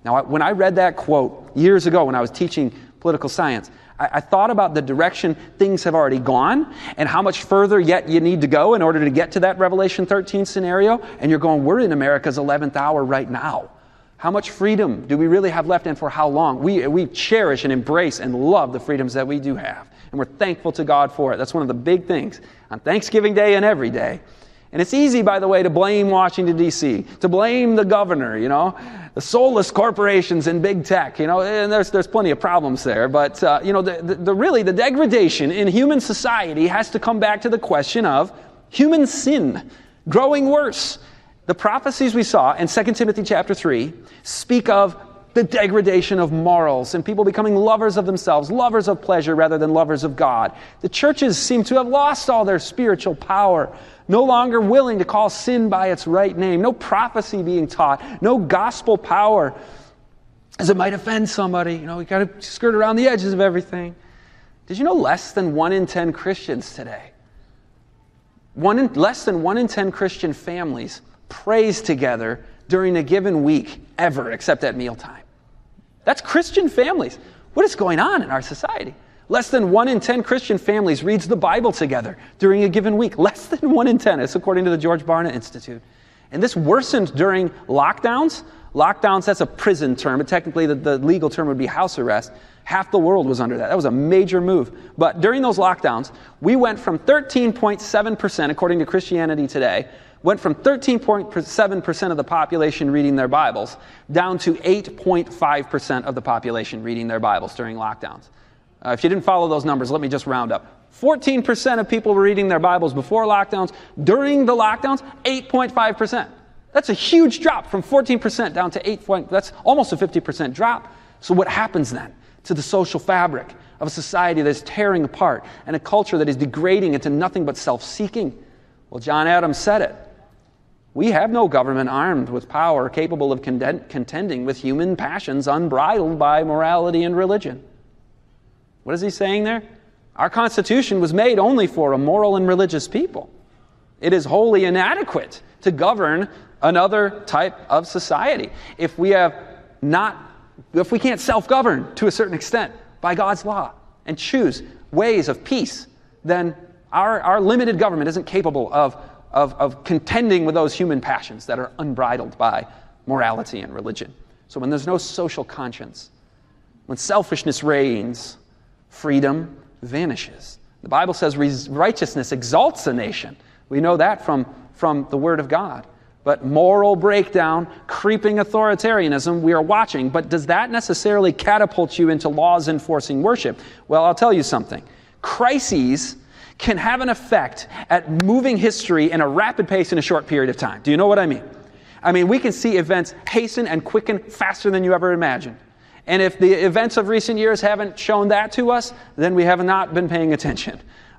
Now, when I read that quote years ago when I was teaching political science, I, I thought about the direction things have already gone and how much further yet you need to go in order to get to that Revelation thirteen scenario. And you're going, we're in America's eleventh hour right now. How much freedom do we really have left, and for how long? We, we cherish and embrace and love the freedoms that we do have. And we're thankful to God for it. That's one of the big things on Thanksgiving Day and every day. And it's easy, by the way, to blame Washington, D C, to blame the governor, you know, the soulless corporations and big tech, you know, and there's there's plenty of problems there. But, uh, you know, the, the, the really, the degradation in human society has to come back to the question of human sin growing worse. The prophecies we saw in Second Timothy chapter three speak of the degradation of morals and people becoming lovers of themselves, lovers of pleasure rather than lovers of God. The churches seem to have lost all their spiritual power, no longer willing to call sin by its right name, no prophecy being taught, no gospel power, as it might offend somebody. You know, we got to skirt around the edges of everything. Did you know less than one in ten Christians today, one in, less than one in ten Christian families prays together during a given week ever, except at mealtime? That's Christian families. What is going on in our society? Less than one in ten Christian families reads the Bible together during a given week. Less than one in ten. It's according to the George Barna Institute. And this worsened during lockdowns. Lockdowns, that's a prison term, but technically the, the legal term would be house arrest. Half the world was under that. That was a major move. But during those lockdowns, we went from thirteen point seven percent, according to Christianity Today, went from thirteen point seven percent of the population reading their Bibles down to eight point five percent of the population reading their Bibles during lockdowns. Uh, if you didn't follow those numbers, let me just round up. fourteen percent of people were reading their Bibles before lockdowns. During the lockdowns, eight point five percent. That's a huge drop from fourteen percent down to eight point, that's almost a fifty percent drop. So what happens then to the social fabric of a society that is tearing apart and a culture that is degrading into nothing but self-seeking? Well, John Adams said it. We have no government armed with power capable of contending with human passions unbridled by morality and religion. What is he saying there? Our Constitution was made only for a moral and religious people. It is wholly inadequate to govern another type of society. If we have not, if we can't self-govern to a certain extent by God's law and choose ways of peace, then our, our limited government isn't capable of Of, of contending with those human passions that are unbridled by morality and religion. So when there's no social conscience, when selfishness reigns, freedom vanishes. The Bible says righteousness exalts a nation. We know that from, from the Word of God. But moral breakdown, creeping authoritarianism, we are watching. But does that necessarily catapult you into laws enforcing worship? Well, I'll tell you something. Crises can have an effect at moving history in a rapid pace in a short period of time. Do you know what I mean? I mean, we can see events hasten and quicken faster than you ever imagined. And if the events of recent years haven't shown that to us, then we have not been paying attention.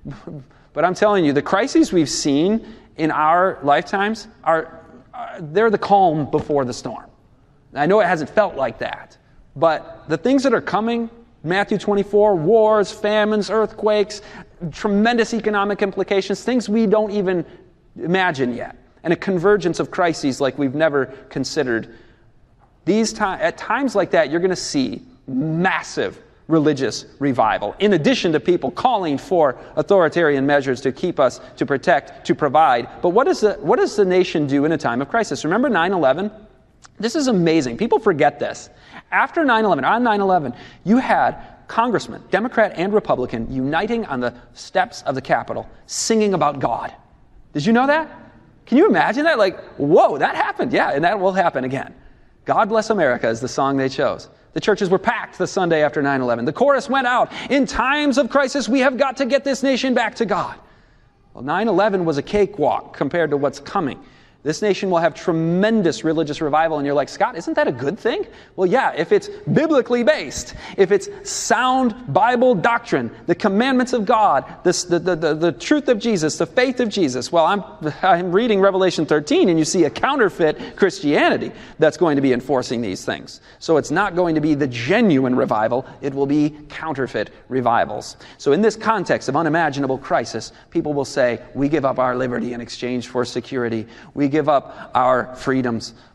But I'm telling you, the crises we've seen in our lifetimes are, are they're the calm before the storm. I know it hasn't felt like that, but the things that are coming, Matthew twenty-four, wars, famines, earthquakes, tremendous economic implications, things we don't even imagine yet, and a convergence of crises like we've never considered. These time, at times like that, you're going to see massive religious revival, in addition to people calling for authoritarian measures to keep us, to protect, to provide. But what, is the, what does the nation do in a time of crisis? Remember nine eleven? This is amazing. People forget this. After nine eleven, on nine eleven, you had congressmen, Democrat and Republican, uniting on the steps of the Capitol, singing about God. Did you know that? Can you imagine that? Like, whoa, that happened. Yeah, and that will happen again. God Bless America is the song they chose. The churches were packed the Sunday after nine eleven. The chorus went out, in times of crisis, we have got to get this nation back to God. Well, nine eleven was a cakewalk compared to what's coming. This nation will have tremendous religious revival. And you're like, Scott, isn't that a good thing? Well, yeah, if it's biblically based, if it's sound Bible doctrine, the commandments of God, this, the, the, the, the truth of Jesus, the faith of Jesus. Well, I'm, I'm reading Revelation thirteen, and you see a counterfeit Christianity that's going to be enforcing these things. So it's not going to be the genuine revival. It will be counterfeit revivals. So in this context of unimaginable crisis, people will say, we give up our liberty in exchange for security. We give up our freedoms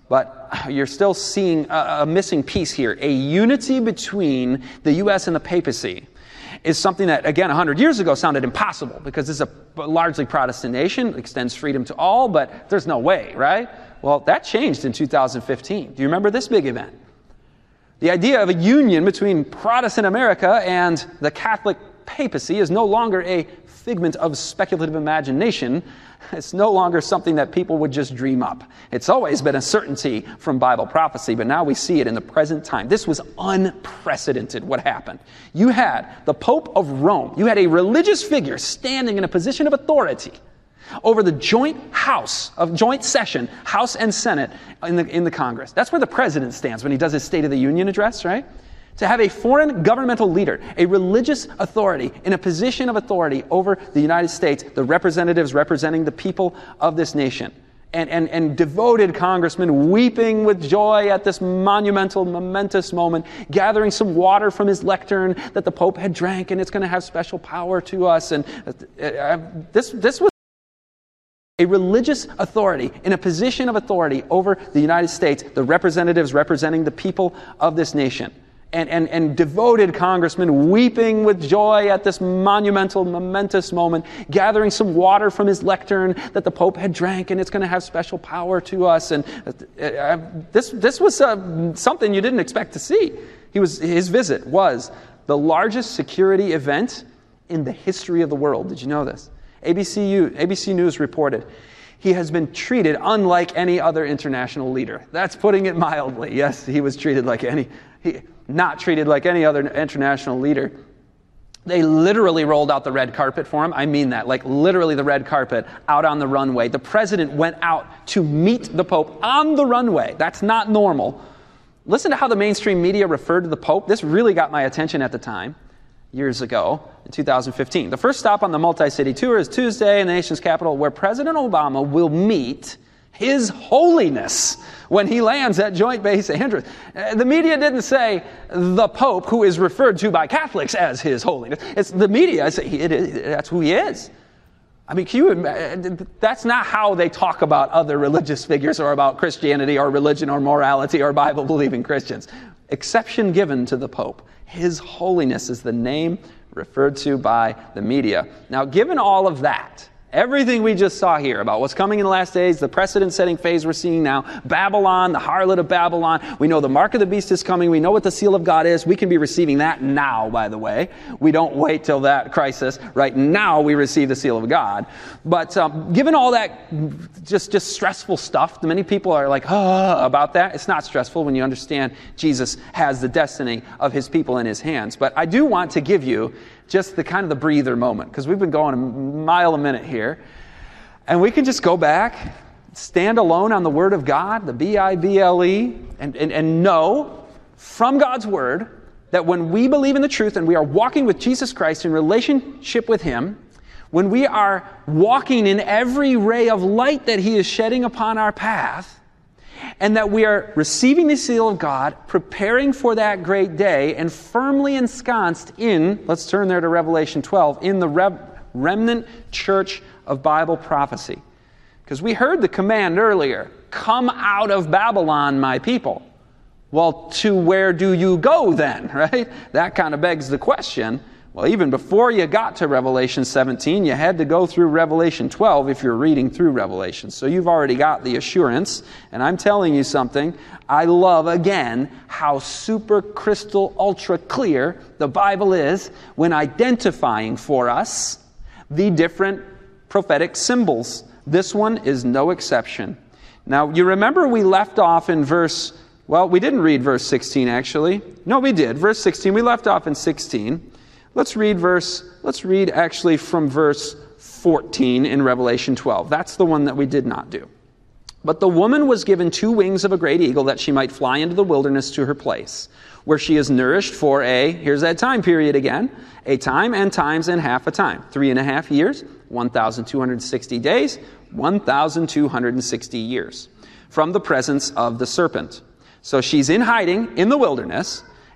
But you're still seeing a, a missing piece here. A unity between the U S and the papacy is something that, again, one hundred years ago sounded impossible because this is a largely Protestant nation, extends freedom to all, but there's no way, right? Well, that changed in two thousand fifteen. Do you remember this big event? The idea of a union between Protestant America and the Catholic papacy is no longer a figment of speculative imagination. It's no longer something that people would just dream up. It's always been a certainty from Bible prophecy, but now we see it in the present time. This was unprecedented, what happened. You had the Pope of Rome. You had a religious figure standing in a position of authority over the joint house, of joint session, House and Senate in the, in the Congress. That's where the president stands when he does his State of the Union address, right? To have a foreign governmental leader, a religious authority, in a position of authority over the United States, the representatives representing the people of this nation, and, and, and devoted congressmen weeping with joy at this monumental, momentous moment, gathering some water from his lectern that the Pope had drank, and it's going to have special power to us. And uh, this, this was a religious authority, in a position of authority over the United States, the representatives representing the people of this nation. And, and, and devoted congressmen weeping with joy at this monumental, momentous moment, gathering some water from his lectern that the Pope had drank, and it's going to have special power to us. And uh, this this was uh, something you didn't expect to see. He was his visit was the largest security event in the history of the world. Did you know this? A B C U, A B C News reported he has been treated unlike any other international leader. That's putting it mildly. Yes, he was treated like any. He, not treated like any other international leader. They literally rolled out the red carpet for him. I mean that, like literally the red carpet out on the runway. The president went out to meet the Pope on the runway. That's not normal. Listen to how the mainstream media referred to the Pope. This really got my attention at the time, years ago, in two thousand fifteen. The first stop on the multi-city tour is Tuesday in the nation's capital, where President Obama will meet His Holiness when he lands at Joint Base Andrews. The media didn't say the Pope, who is referred to by Catholics as His Holiness. It's the media. It's, it, it, that's who he is. I mean, can you, that's not how they talk about other religious figures or about Christianity or religion or morality or Bible-believing Christians. Exception given to the Pope. His Holiness is the name referred to by the media. Now, given all of that, everything we just saw here about what's coming in the last days, the precedent-setting phase we're seeing now, Babylon, the harlot of Babylon, we know the mark of the beast is coming, we know what the seal of God is, we can be receiving that now, by the way. We don't wait till that crisis. Right now we receive the seal of God. But um, given all that just, just stressful stuff, many people are like, ah, about that. It's not stressful when you understand Jesus has the destiny of His people in His hands. But I do want to give you just the kind of the breather moment, because we've been going a mile a minute here. And we can just go back, stand alone on the Word of God, the B I B L E, and, and, and know from God's Word that when we believe in the truth and we are walking with Jesus Christ in relationship with Him, when we are walking in every ray of light that He is shedding upon our path, and that we are receiving the seal of God, preparing for that great day, and firmly ensconced in, let's turn there to Revelation twelve, in the rev- remnant church of Bible prophecy. Because we heard the command earlier, come out of Babylon, my people. Well, to where do you go then, right? That kind of begs the question. Well, even before you got to Revelation seventeen, you had to go through Revelation twelve if you're reading through Revelation. So you've already got the assurance. And I'm telling you something. I love, again, how super crystal ultra clear the Bible is when identifying for us the different prophetic symbols. This one is no exception. Now, you remember we left off in verse, well, we didn't read verse sixteen, actually. No, we did. Verse sixteen, we left off in sixteen. Let's read verse, let's read actually from verse fourteen in Revelation twelve. That's the one that we did not do. But the woman was given two wings of a great eagle that she might fly into the wilderness to her place, where she is nourished for a, here's that time period again, a time and times and half a time. Three and a half years, one thousand two hundred sixty days, one thousand two hundred sixty years, from the presence of the serpent. So she's in hiding in the wilderness,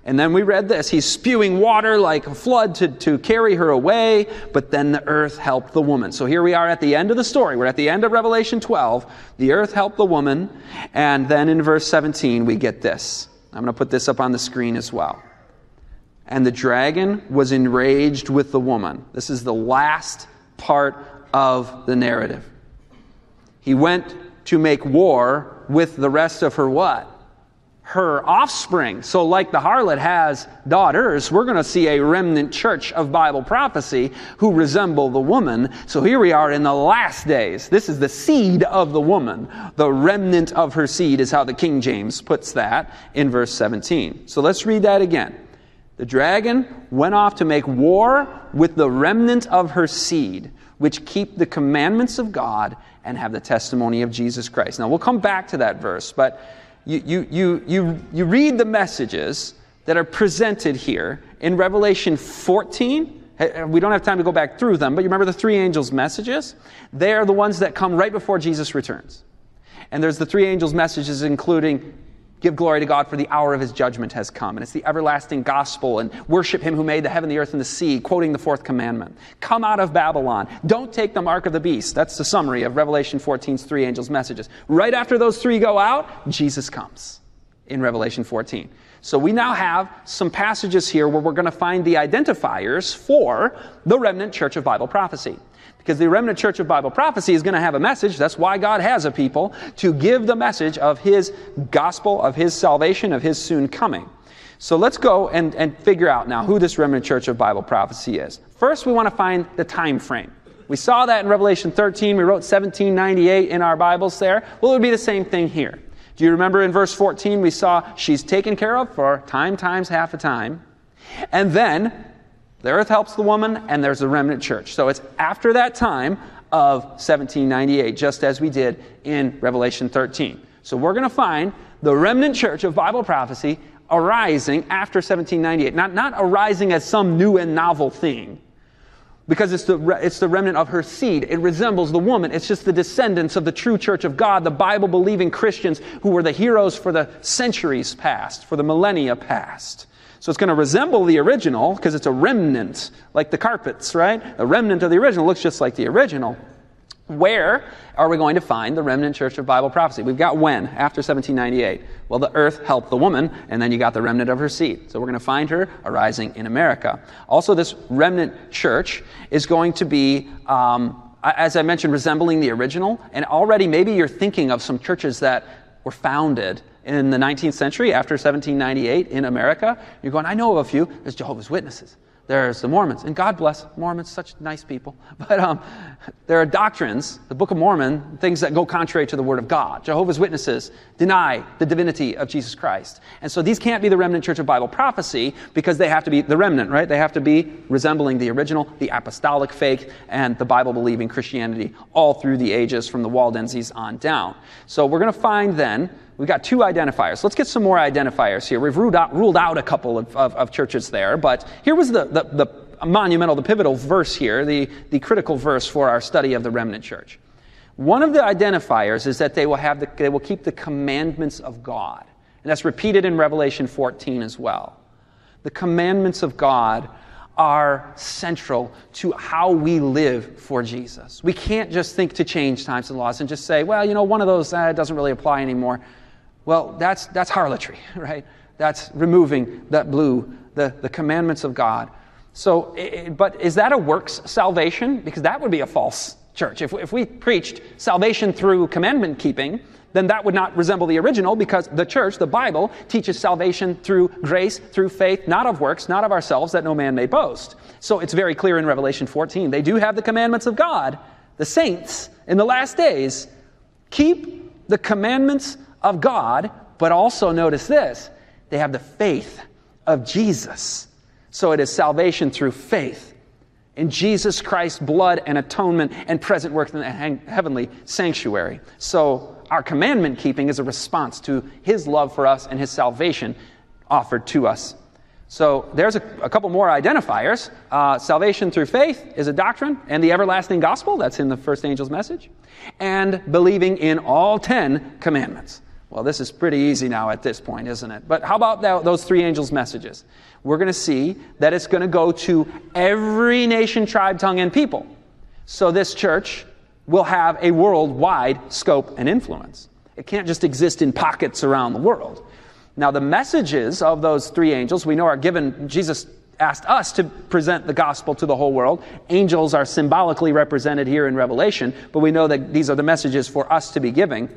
And then we read this. He's spewing water like a flood to, to carry her away, but then the earth helped the woman. So here we are at the end of the story. We're at the end of Revelation twelve. The earth helped the woman. And then in verse seventeen, we get this. I'm going to put this up on the screen as well. And the dragon was enraged with the woman. This is the last part of the narrative. He went to make war with the rest of her what? Her offspring. So like the harlot has daughters, we're going to see a remnant church of Bible prophecy who resemble the woman. So here we are in the last days. This is the seed of the woman. The remnant of her seed is how the King James puts that in verse seventeen. So let's read that again. The dragon went off to make war with the remnant of her seed, which keep the commandments of God and have the testimony of Jesus Christ. Now we'll come back to that verse, but You, you, you, you, you read the messages that are presented here in Revelation fourteen. We don't have time to go back through them, but you remember the three angels' messages? They are the ones that come right before Jesus returns. And there's the three angels' messages including, give glory to God for the hour of His judgment has come. And it's the everlasting gospel and worship Him who made the heaven, the earth, and the sea, quoting the fourth commandment. Come out of Babylon. Don't take the mark of the beast. That's the summary of Revelation fourteen's three angels' messages. Right after those three go out, Jesus comes in Revelation fourteen. So we now have some passages here where we're going to find the identifiers for the remnant church of Bible prophecy. Because the remnant church of Bible prophecy is going to have a message. That's why God has a people, to give the message of His gospel, of His salvation, of His soon coming. So let's go and, and figure out now who this remnant church of Bible prophecy is. First, we want to find the time frame. We saw that in Revelation thirteen. We wrote seventeen ninety-eight in our Bibles there. Well, it would be the same thing here. Do you remember in verse fourteen we saw she's taken care of for time times half a time. And then the earth helps the woman, and there's a remnant church. So it's after that time of seventeen ninety-eight, just as we did in Revelation thirteen. So we're going to find the remnant church of Bible prophecy arising after seventeen ninety-eight. Not, not arising as some new and novel thing, because it's the, it's the remnant of her seed. It resembles the woman. It's just the descendants of the true church of God, the Bible-believing Christians who were the heroes for the centuries past, for the millennia past. So it's going to resemble the original because it's a remnant, like the carpets, right? A remnant of the original looks just like the original. Where are we going to find the remnant church of Bible prophecy? We've got when? After seventeen ninety-eight. Well, the earth helped the woman, and then you got the remnant of her seed. So we're going to find her arising in America. Also, this remnant church is going to be, um, as I mentioned, resembling the original. And already maybe you're thinking of some churches that were founded in the nineteenth century after seventeen ninety-eight in America. You're going, I know of a few. There's Jehovah's Witnesses. There's the Mormons. And God bless Mormons, such nice people. But um, there are doctrines, the Book of Mormon, things that go contrary to the Word of God. Jehovah's Witnesses deny the divinity of Jesus Christ. And so these can't be the remnant church of Bible prophecy because they have to be the remnant, right? They have to be resembling the original, the apostolic faith, and the Bible-believing Christianity all through the ages from the Waldenses on down. So we're going to find then, we've got two identifiers. Let's get some more identifiers here. We've ruled out, ruled out a couple of, of, of churches there, but here was the, the, the monumental, the pivotal verse here, the, the critical verse for our study of the remnant church. One of the identifiers is that they will have the, they will keep the commandments of God. And that's repeated in Revelation fourteen as well. The commandments of God are central to how we live for Jesus. We can't just think to change times and laws and just say, well, you know, one of those uh, doesn't really apply anymore. Well, that's that's harlotry, right? That's removing that blue, the, the commandments of God. So, it, but is that a works salvation? Because that would be a false church. If, if we preached salvation through commandment keeping, then that would not resemble the original, because the church, the Bible, teaches salvation through grace, through faith, not of works, not of ourselves, that no man may boast. So it's very clear in Revelation fourteen. They do have the commandments of God. The saints in the last days keep the commandments of God, but also notice this, they have the faith of Jesus. So it is salvation through faith in Jesus Christ's blood and atonement and present work in the heavenly sanctuary. So our commandment keeping is a response to His love for us and His salvation offered to us. So there's a, a couple more identifiers. Uh, salvation through faith is a doctrine, and the everlasting gospel, that's in the first angel's message, and believing in all ten commandments. Well, this is pretty easy now at this point, isn't it? But how about that, those three angels' messages? We're going to see that it's going to go to every nation, tribe, tongue, and people. So this church will have a worldwide scope and influence. It can't just exist in pockets around the world. Now, the messages of those three angels we know are given. Jesus asked us to present the gospel to the whole world. Angels are symbolically represented here in Revelation, but we know that these are the messages for us to be giving.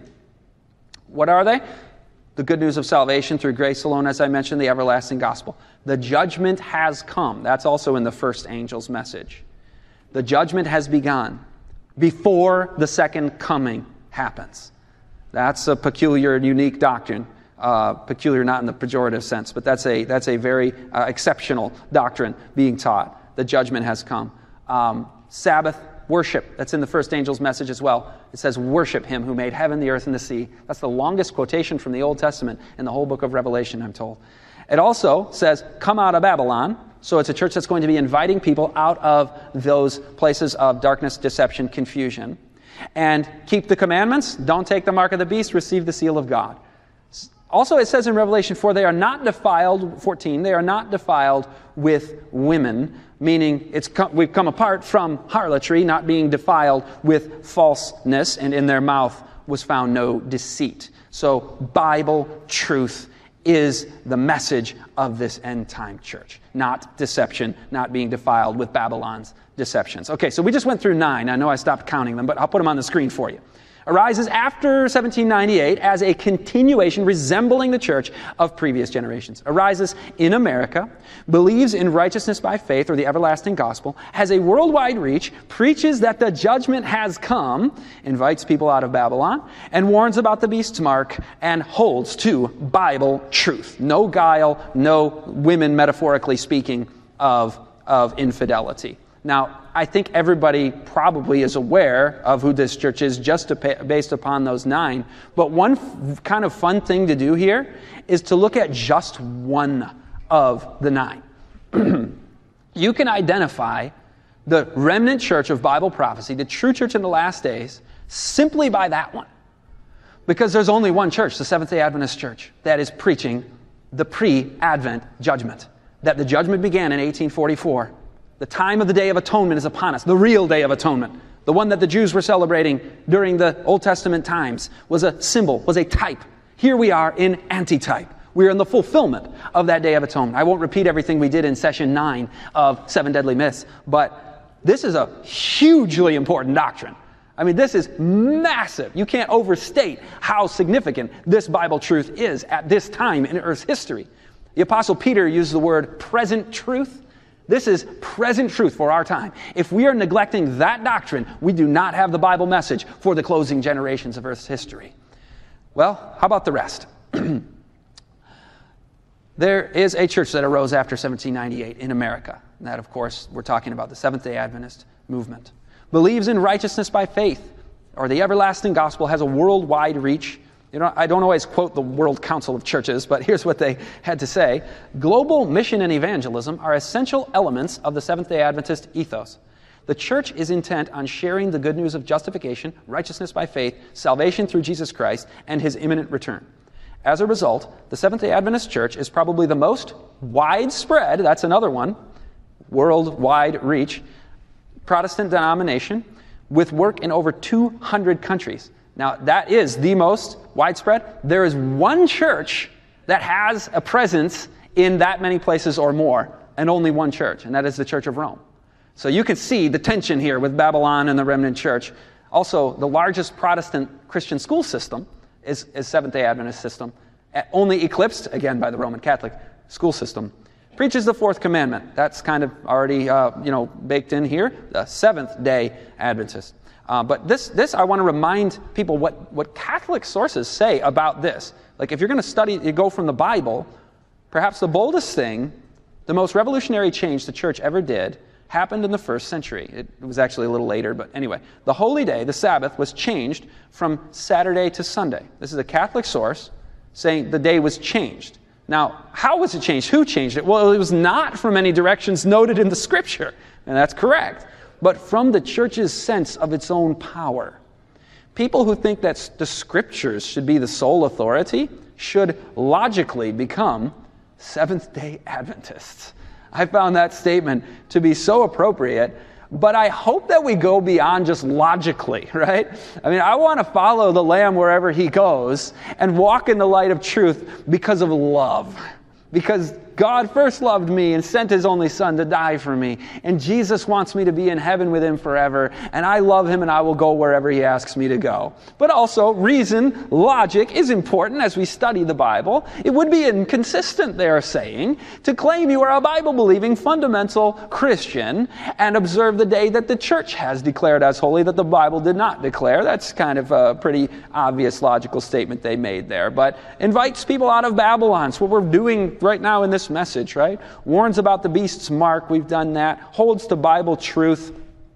What are they? The good news of salvation through grace alone, as I mentioned, the everlasting gospel. The judgment has come. That's also in the first angel's message. The judgment has begun before the second coming happens. That's a peculiar and unique doctrine. Uh, peculiar not in the pejorative sense, but that's a that's a very uh, exceptional doctrine being taught. The judgment has come. Um, Sabbath worship, that's in the first angel's message as well. It says, worship him who made heaven, the earth, and the sea. That's the longest quotation from the Old Testament in the whole book of Revelation, I'm told. It also says, come out of Babylon. So it's a church that's going to be inviting people out of those places of darkness, deception, confusion. And keep the commandments, don't take the mark of the beast, receive the seal of God. Also, it says in Revelation four, they are not defiled, fourteen, they are not defiled with women, meaning it's come, we've come apart from harlotry, not being defiled with falseness, and in their mouth was found no deceit. So, Bible truth is the message of this end-time church. Not deception, not being defiled with Babylon's deceptions. Okay, so we just went through nine. I know I stopped counting them, but I'll put them on the screen for you. Arises after seventeen ninety-eight as a continuation resembling the church of previous generations. Arises in America, believes in righteousness by faith or the everlasting gospel, has a worldwide reach, preaches that the judgment has come, invites people out of Babylon, and warns about the beast's mark, and holds to Bible truth. No guile, no women, metaphorically speaking, of, of infidelity. Now, I think everybody probably is aware of who this church is just to pay, based upon those nine. But one f- kind of fun thing to do here is to look at just one of the nine. You can identify the remnant church of Bible prophecy, the true church in the last days, simply by that one. Because there's only one church, the Seventh-day Adventist Church, that is preaching the pre-Advent judgment. That the judgment began in eighteen forty-four. The time of the Day of Atonement is upon us. The real Day of Atonement. The one that the Jews were celebrating during the Old Testament times was a symbol, was a type. Here we are in antitype. We are in the fulfillment of that Day of Atonement. I won't repeat everything we did in session nine of Seven Deadly Myths, but this is a hugely important doctrine. I mean, this is massive. You can't overstate how significant this Bible truth is at this time in Earth's history. The Apostle Peter used the word present truth. This is present truth for our time. If we are neglecting that doctrine, we do not have the Bible message for the closing generations of Earth's history. Well, how about the rest? There is a church that arose after seventeen ninety-eight in America. And that, of course, we're talking about the Seventh-day Adventist movement. Believes in righteousness by faith, or the everlasting gospel, has a worldwide reach. You know, I don't always quote the World Council of Churches, but here's what they had to say. Global mission and evangelism are essential elements of the Seventh-day Adventist ethos. The church is intent on sharing the good news of justification, righteousness by faith, salvation through Jesus Christ, and his imminent return. As a result, the Seventh-day Adventist Church is probably the most widespread, that's another one, worldwide reach, Protestant denomination with work in over two hundred countries. Now, that is the most widespread. There is one church that has a presence in that many places or more, and only one church, and that is the Church of Rome. So you can see the tension here with Babylon and the remnant church. Also, the largest Protestant Christian school system is, is Seventh-day Adventist system, only eclipsed, again, by the Roman Catholic school system. Preaches the fourth commandment. That's kind of already, uh, you know, baked in here. The Seventh-day Adventist. Uh, but this, this I want to remind people what, what Catholic sources say about this. Like if you're going to study, you go from the Bible, perhaps the boldest thing, the most revolutionary change the church ever did, happened in the first century. It, it was actually a little later, but anyway. The holy day, the Sabbath, was changed from Saturday to Sunday. This is a Catholic source saying the day was changed. Now, how was it changed? Who changed it? Well, it was not from any directions noted in the Scripture, and that's correct, but from the church's sense of its own power. People who think that the Scriptures should be the sole authority should logically become Seventh-day Adventists. I found that statement to be so appropriate, but I hope that we go beyond just logically, right? I mean, I want to follow the Lamb wherever he goes and walk in the light of truth because of love. Because God first loved me and sent his only Son to die for me. And Jesus wants me to be in heaven with him forever. And I love him and I will go wherever he asks me to go. But also, reason, logic is important as we study the Bible. It would be inconsistent, they are saying, to claim you are a Bible-believing, fundamental Christian and observe the day that the church has declared as holy that the Bible did not declare. That's kind of a pretty obvious logical statement they made there. But invites people out of Babylon. It's what we're doing right now in this message, right? Warns about the beast's mark. We've done that. Holds to Bible truth.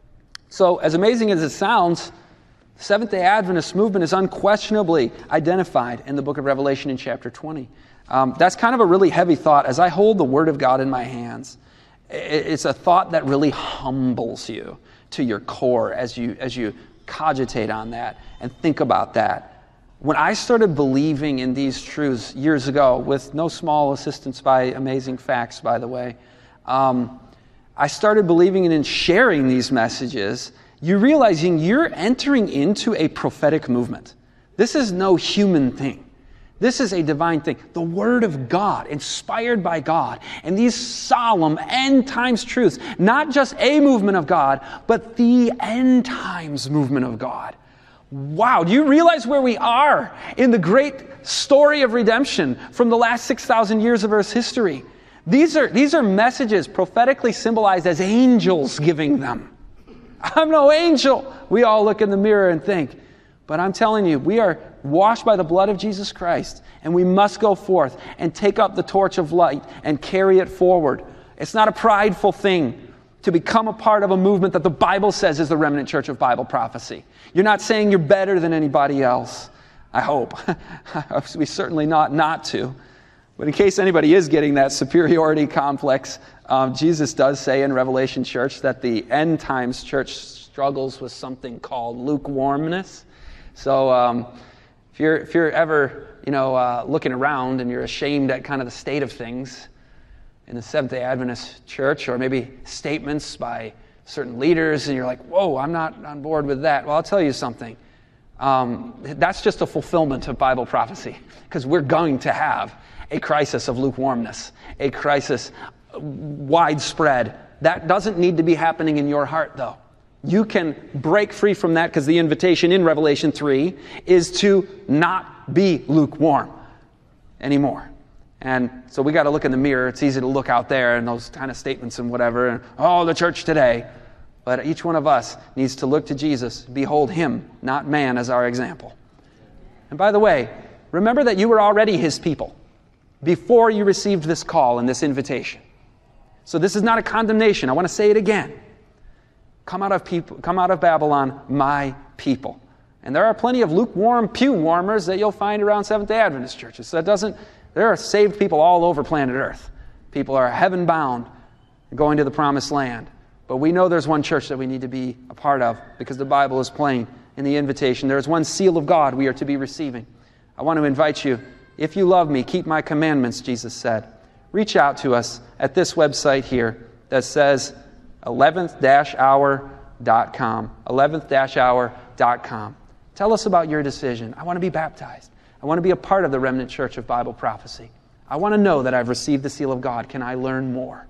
So, as amazing as it sounds, the Seventh-day Adventist movement is unquestionably identified in the book of Revelation in chapter twenty. Um, that's kind of a really heavy thought. As I hold the Word of God in my hands, it's a thought that really humbles you to your core as you as you cogitate on that and think about that. When I started believing in these truths years ago, with no small assistance by Amazing Facts, by the way, um, I started believing in and sharing these messages. You're realizing you're entering into a prophetic movement. This is no human thing. This is a divine thing. The Word of God, inspired by God, and these solemn end times truths, not just a movement of God, but the end times movement of God. Wow, do you realize where we are in the great story of redemption from the last six thousand years of Earth's history? These are, these are messages prophetically symbolized as angels giving them. I'm no angel, we all look in the mirror and think. But I'm telling you, we are washed by the blood of Jesus Christ, and we must go forth and take up the torch of light and carry it forward. It's not a prideful thing to become a part of a movement that the Bible says is the remnant church of Bible prophecy. You're not saying you're better than anybody else. I hope. We certainly not not to. But in case anybody is getting that superiority complex, um, Jesus does say in Revelation Church that the end times church struggles with something called lukewarmness. So um, if you're if you're ever you know uh, looking around and you're ashamed at kind of the state of things in the Seventh-day Adventist church, or maybe statements by certain leaders, and you're like, whoa, I'm not on board with that. Well, I'll tell you something. Um, that's just a fulfillment of Bible prophecy, because we're going to have a crisis of lukewarmness, a crisis widespread. That doesn't need to be happening in your heart, though. You can break free from that, because the invitation in Revelation three is to not be lukewarm anymore. And so we got to look in the mirror. It's easy to look out there and those kind of statements and whatever. And, oh, the church today. But each one of us needs to look to Jesus, behold him, not man, as our example. And by the way, remember that you were already his people before you received this call and this invitation. So this is not a condemnation. I want to say it again. Come out of people, come out of Babylon, my people. And there are plenty of lukewarm pew warmers that you'll find around Seventh-day Adventist churches. So that doesn't... There are saved people all over planet Earth. People are heaven-bound, going to the promised land. But we know there's one church that we need to be a part of, because the Bible is plain in the invitation. There is one seal of God we are to be receiving. I want to invite you, if you love me, keep my commandments, Jesus said. Reach out to us at this website here that says eleventh hour dot com. eleventh hour dot com. Tell us about your decision. I want to be baptized. I want to be a part of the remnant church of Bible prophecy. I want to know that I've received the seal of God. Can I learn more?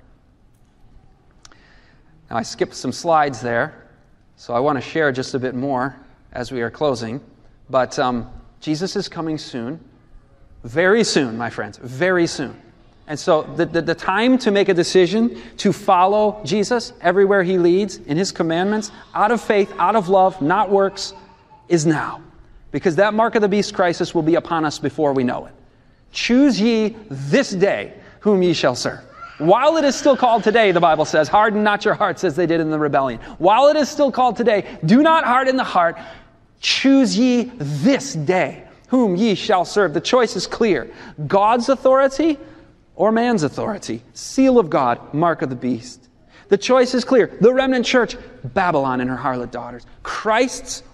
Now, I skipped some slides there, so I want to share just a bit more as we are closing. But um, Jesus is coming soon. Very soon, my friends. Very soon. And so the, the, the time to make a decision to follow Jesus everywhere he leads in his commandments, out of faith, out of love, not works, is now. Because that mark of the beast crisis will be upon us before we know it. Choose ye this day whom ye shall serve. While it is still called today, the Bible says, harden not your hearts as they did in the rebellion. While it is still called today, do not harden the heart. Choose ye this day whom ye shall serve. The choice is clear. God's authority or man's authority. Seal of God, mark of the beast. The choice is clear. The remnant church, Babylon and her harlot daughters. Christ's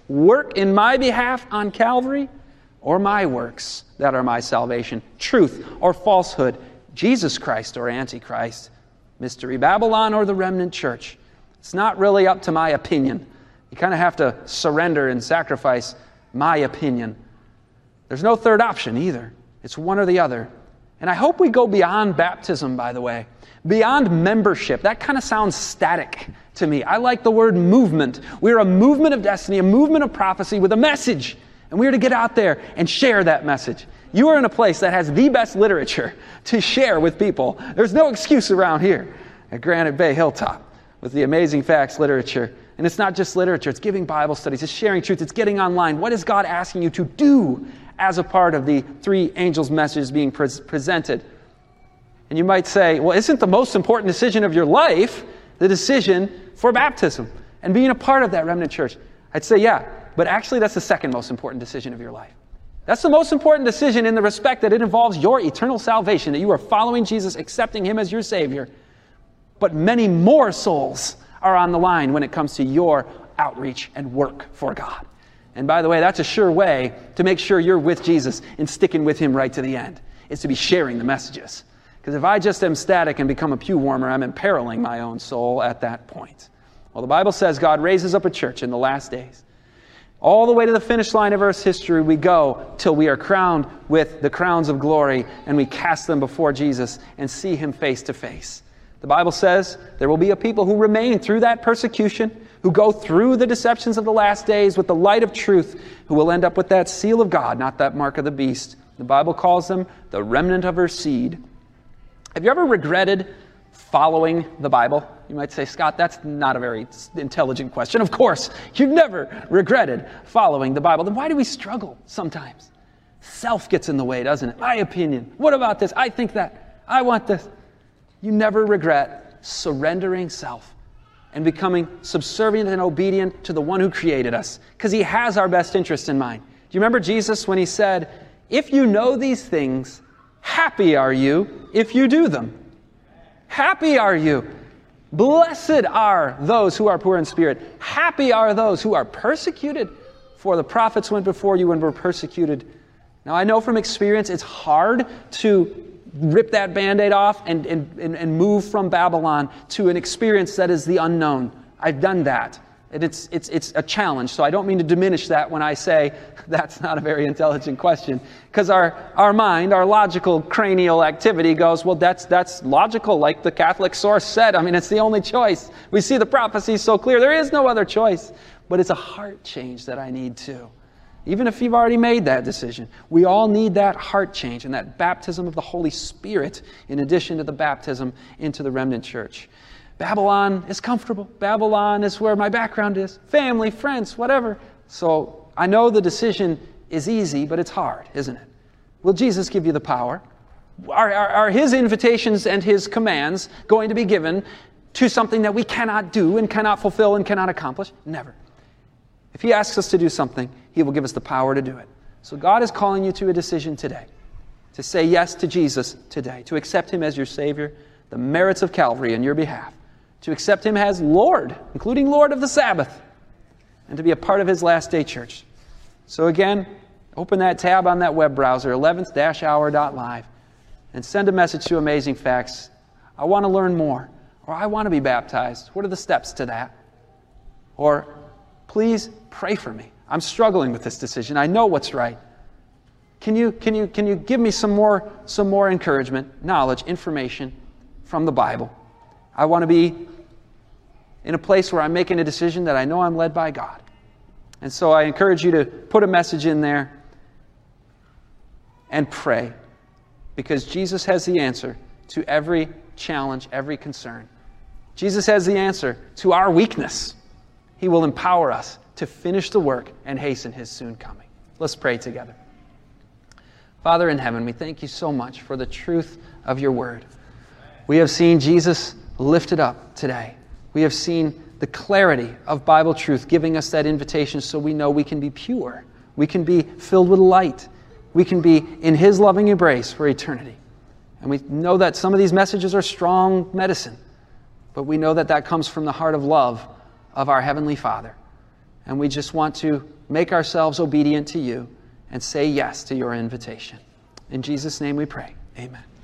work in my behalf on Calvary, or my works that are my salvation, truth or falsehood, Jesus Christ or Antichrist, Mystery Babylon or the remnant church. It's not really up to my opinion. You kind of have to surrender and sacrifice my opinion. There's no third option either. It's one or the other. And I hope we go beyond baptism, by the way. Beyond membership. That kind of sounds static to me. I like the word movement. We're a movement of destiny, a movement of prophecy with a message. And we're to get out there and share that message. You are in a place that has the best literature to share with people. There's no excuse around here at Granite Bay Hilltop with the Amazing Facts literature. And it's not just literature. It's giving Bible studies. It's sharing truth. It's getting online. What is God asking you to do as a part of the three angels' messages being pre- presented? And you might say, well, isn't the most important decision of your life the decision for baptism and being a part of that remnant church? I'd say, yeah, but actually that's the second most important decision of your life. That's the most important decision in the respect that it involves your eternal salvation, that you are following Jesus, accepting Him as your Savior. But many more souls are on the line when it comes to your outreach and work for God. And by the way, that's a sure way to make sure you're with Jesus and sticking with Him right to the end, is to be sharing the messages. Because if I just am static and become a pew warmer, I'm imperiling my own soul at that point. Well, the Bible says God raises up a church in the last days. All the way to the finish line of Earth's history we go till we are crowned with the crowns of glory and we cast them before Jesus and see Him face to face. The Bible says there will be a people who remain through that persecution, who go through the deceptions of the last days with the light of truth, who will end up with that seal of God, not that mark of the beast. The Bible calls them the remnant of her seed. Have you ever regretted following the Bible? You might say, Scott, that's not a very intelligent question. Of course, you've never regretted following the Bible. Then why do we struggle sometimes? Self gets in the way, doesn't it? My opinion. What about this? I think that. I want this. You never regret surrendering self and becoming subservient and obedient to the one who created us, because He has our best interest in mind. Do you remember Jesus when He said, if you know these things, happy are you if you do them. Happy are you. Blessed are those who are poor in spirit. Happy are those who are persecuted, for the prophets went before you and were persecuted. Now I know from experience it's hard to rip that Band-Aid off and, and, and move from Babylon to an experience that is the unknown. I've done that. And it's, it's, it's a challenge, so I don't mean to diminish that when I say that's not a very intelligent question. Because our, our mind, our logical cranial activity goes, well, that's, that's logical, like the Catholic source said. I mean, it's the only choice. We see the prophecy so clear. There is no other choice. But it's a heart change that I need too. Even if you've already made that decision, we all need that heart change and that baptism of the Holy Spirit in addition to the baptism into the remnant church. Babylon is comfortable. Babylon is where my background is. Family, friends, whatever. So I know the decision is easy, but it's hard, isn't it? Will Jesus give you the power? Are, are, are His invitations and His commands going to be given to something that we cannot do and cannot fulfill and cannot accomplish? Never. If He asks us to do something, He will give us the power to do it. So God is calling you to a decision today, to say yes to Jesus today, to accept Him as your Savior, the merits of Calvary in your behalf, to accept Him as Lord, including Lord of the Sabbath, and to be a part of His last day church. So again, open that tab on that web browser, eleventh hour dot live, and send a message to Amazing Facts. I want to learn more, or I want to be baptized. What are the steps to that? Or please pray for me. I'm struggling with this decision. I know what's right. Can you, can you, can you give me some more, some more encouragement, knowledge, information from the Bible? I want to be in a place where I'm making a decision that I know I'm led by God. And so I encourage you to put a message in there and pray, because Jesus has the answer to every challenge, every concern. Jesus has the answer to our weakness. He will empower us to finish the work and hasten His soon coming. Let's pray together. Father in heaven, we thank You so much for the truth of Your word. We have seen Jesus lifted up today. We have seen the clarity of Bible truth giving us that invitation so we know we can be pure. We can be filled with light. We can be in His loving embrace for eternity. And we know that some of these messages are strong medicine, but we know that that comes from the heart of love of our Heavenly Father. And we just want to make ourselves obedient to you, and say yes to your invitation. In Jesus' name we pray. Amen.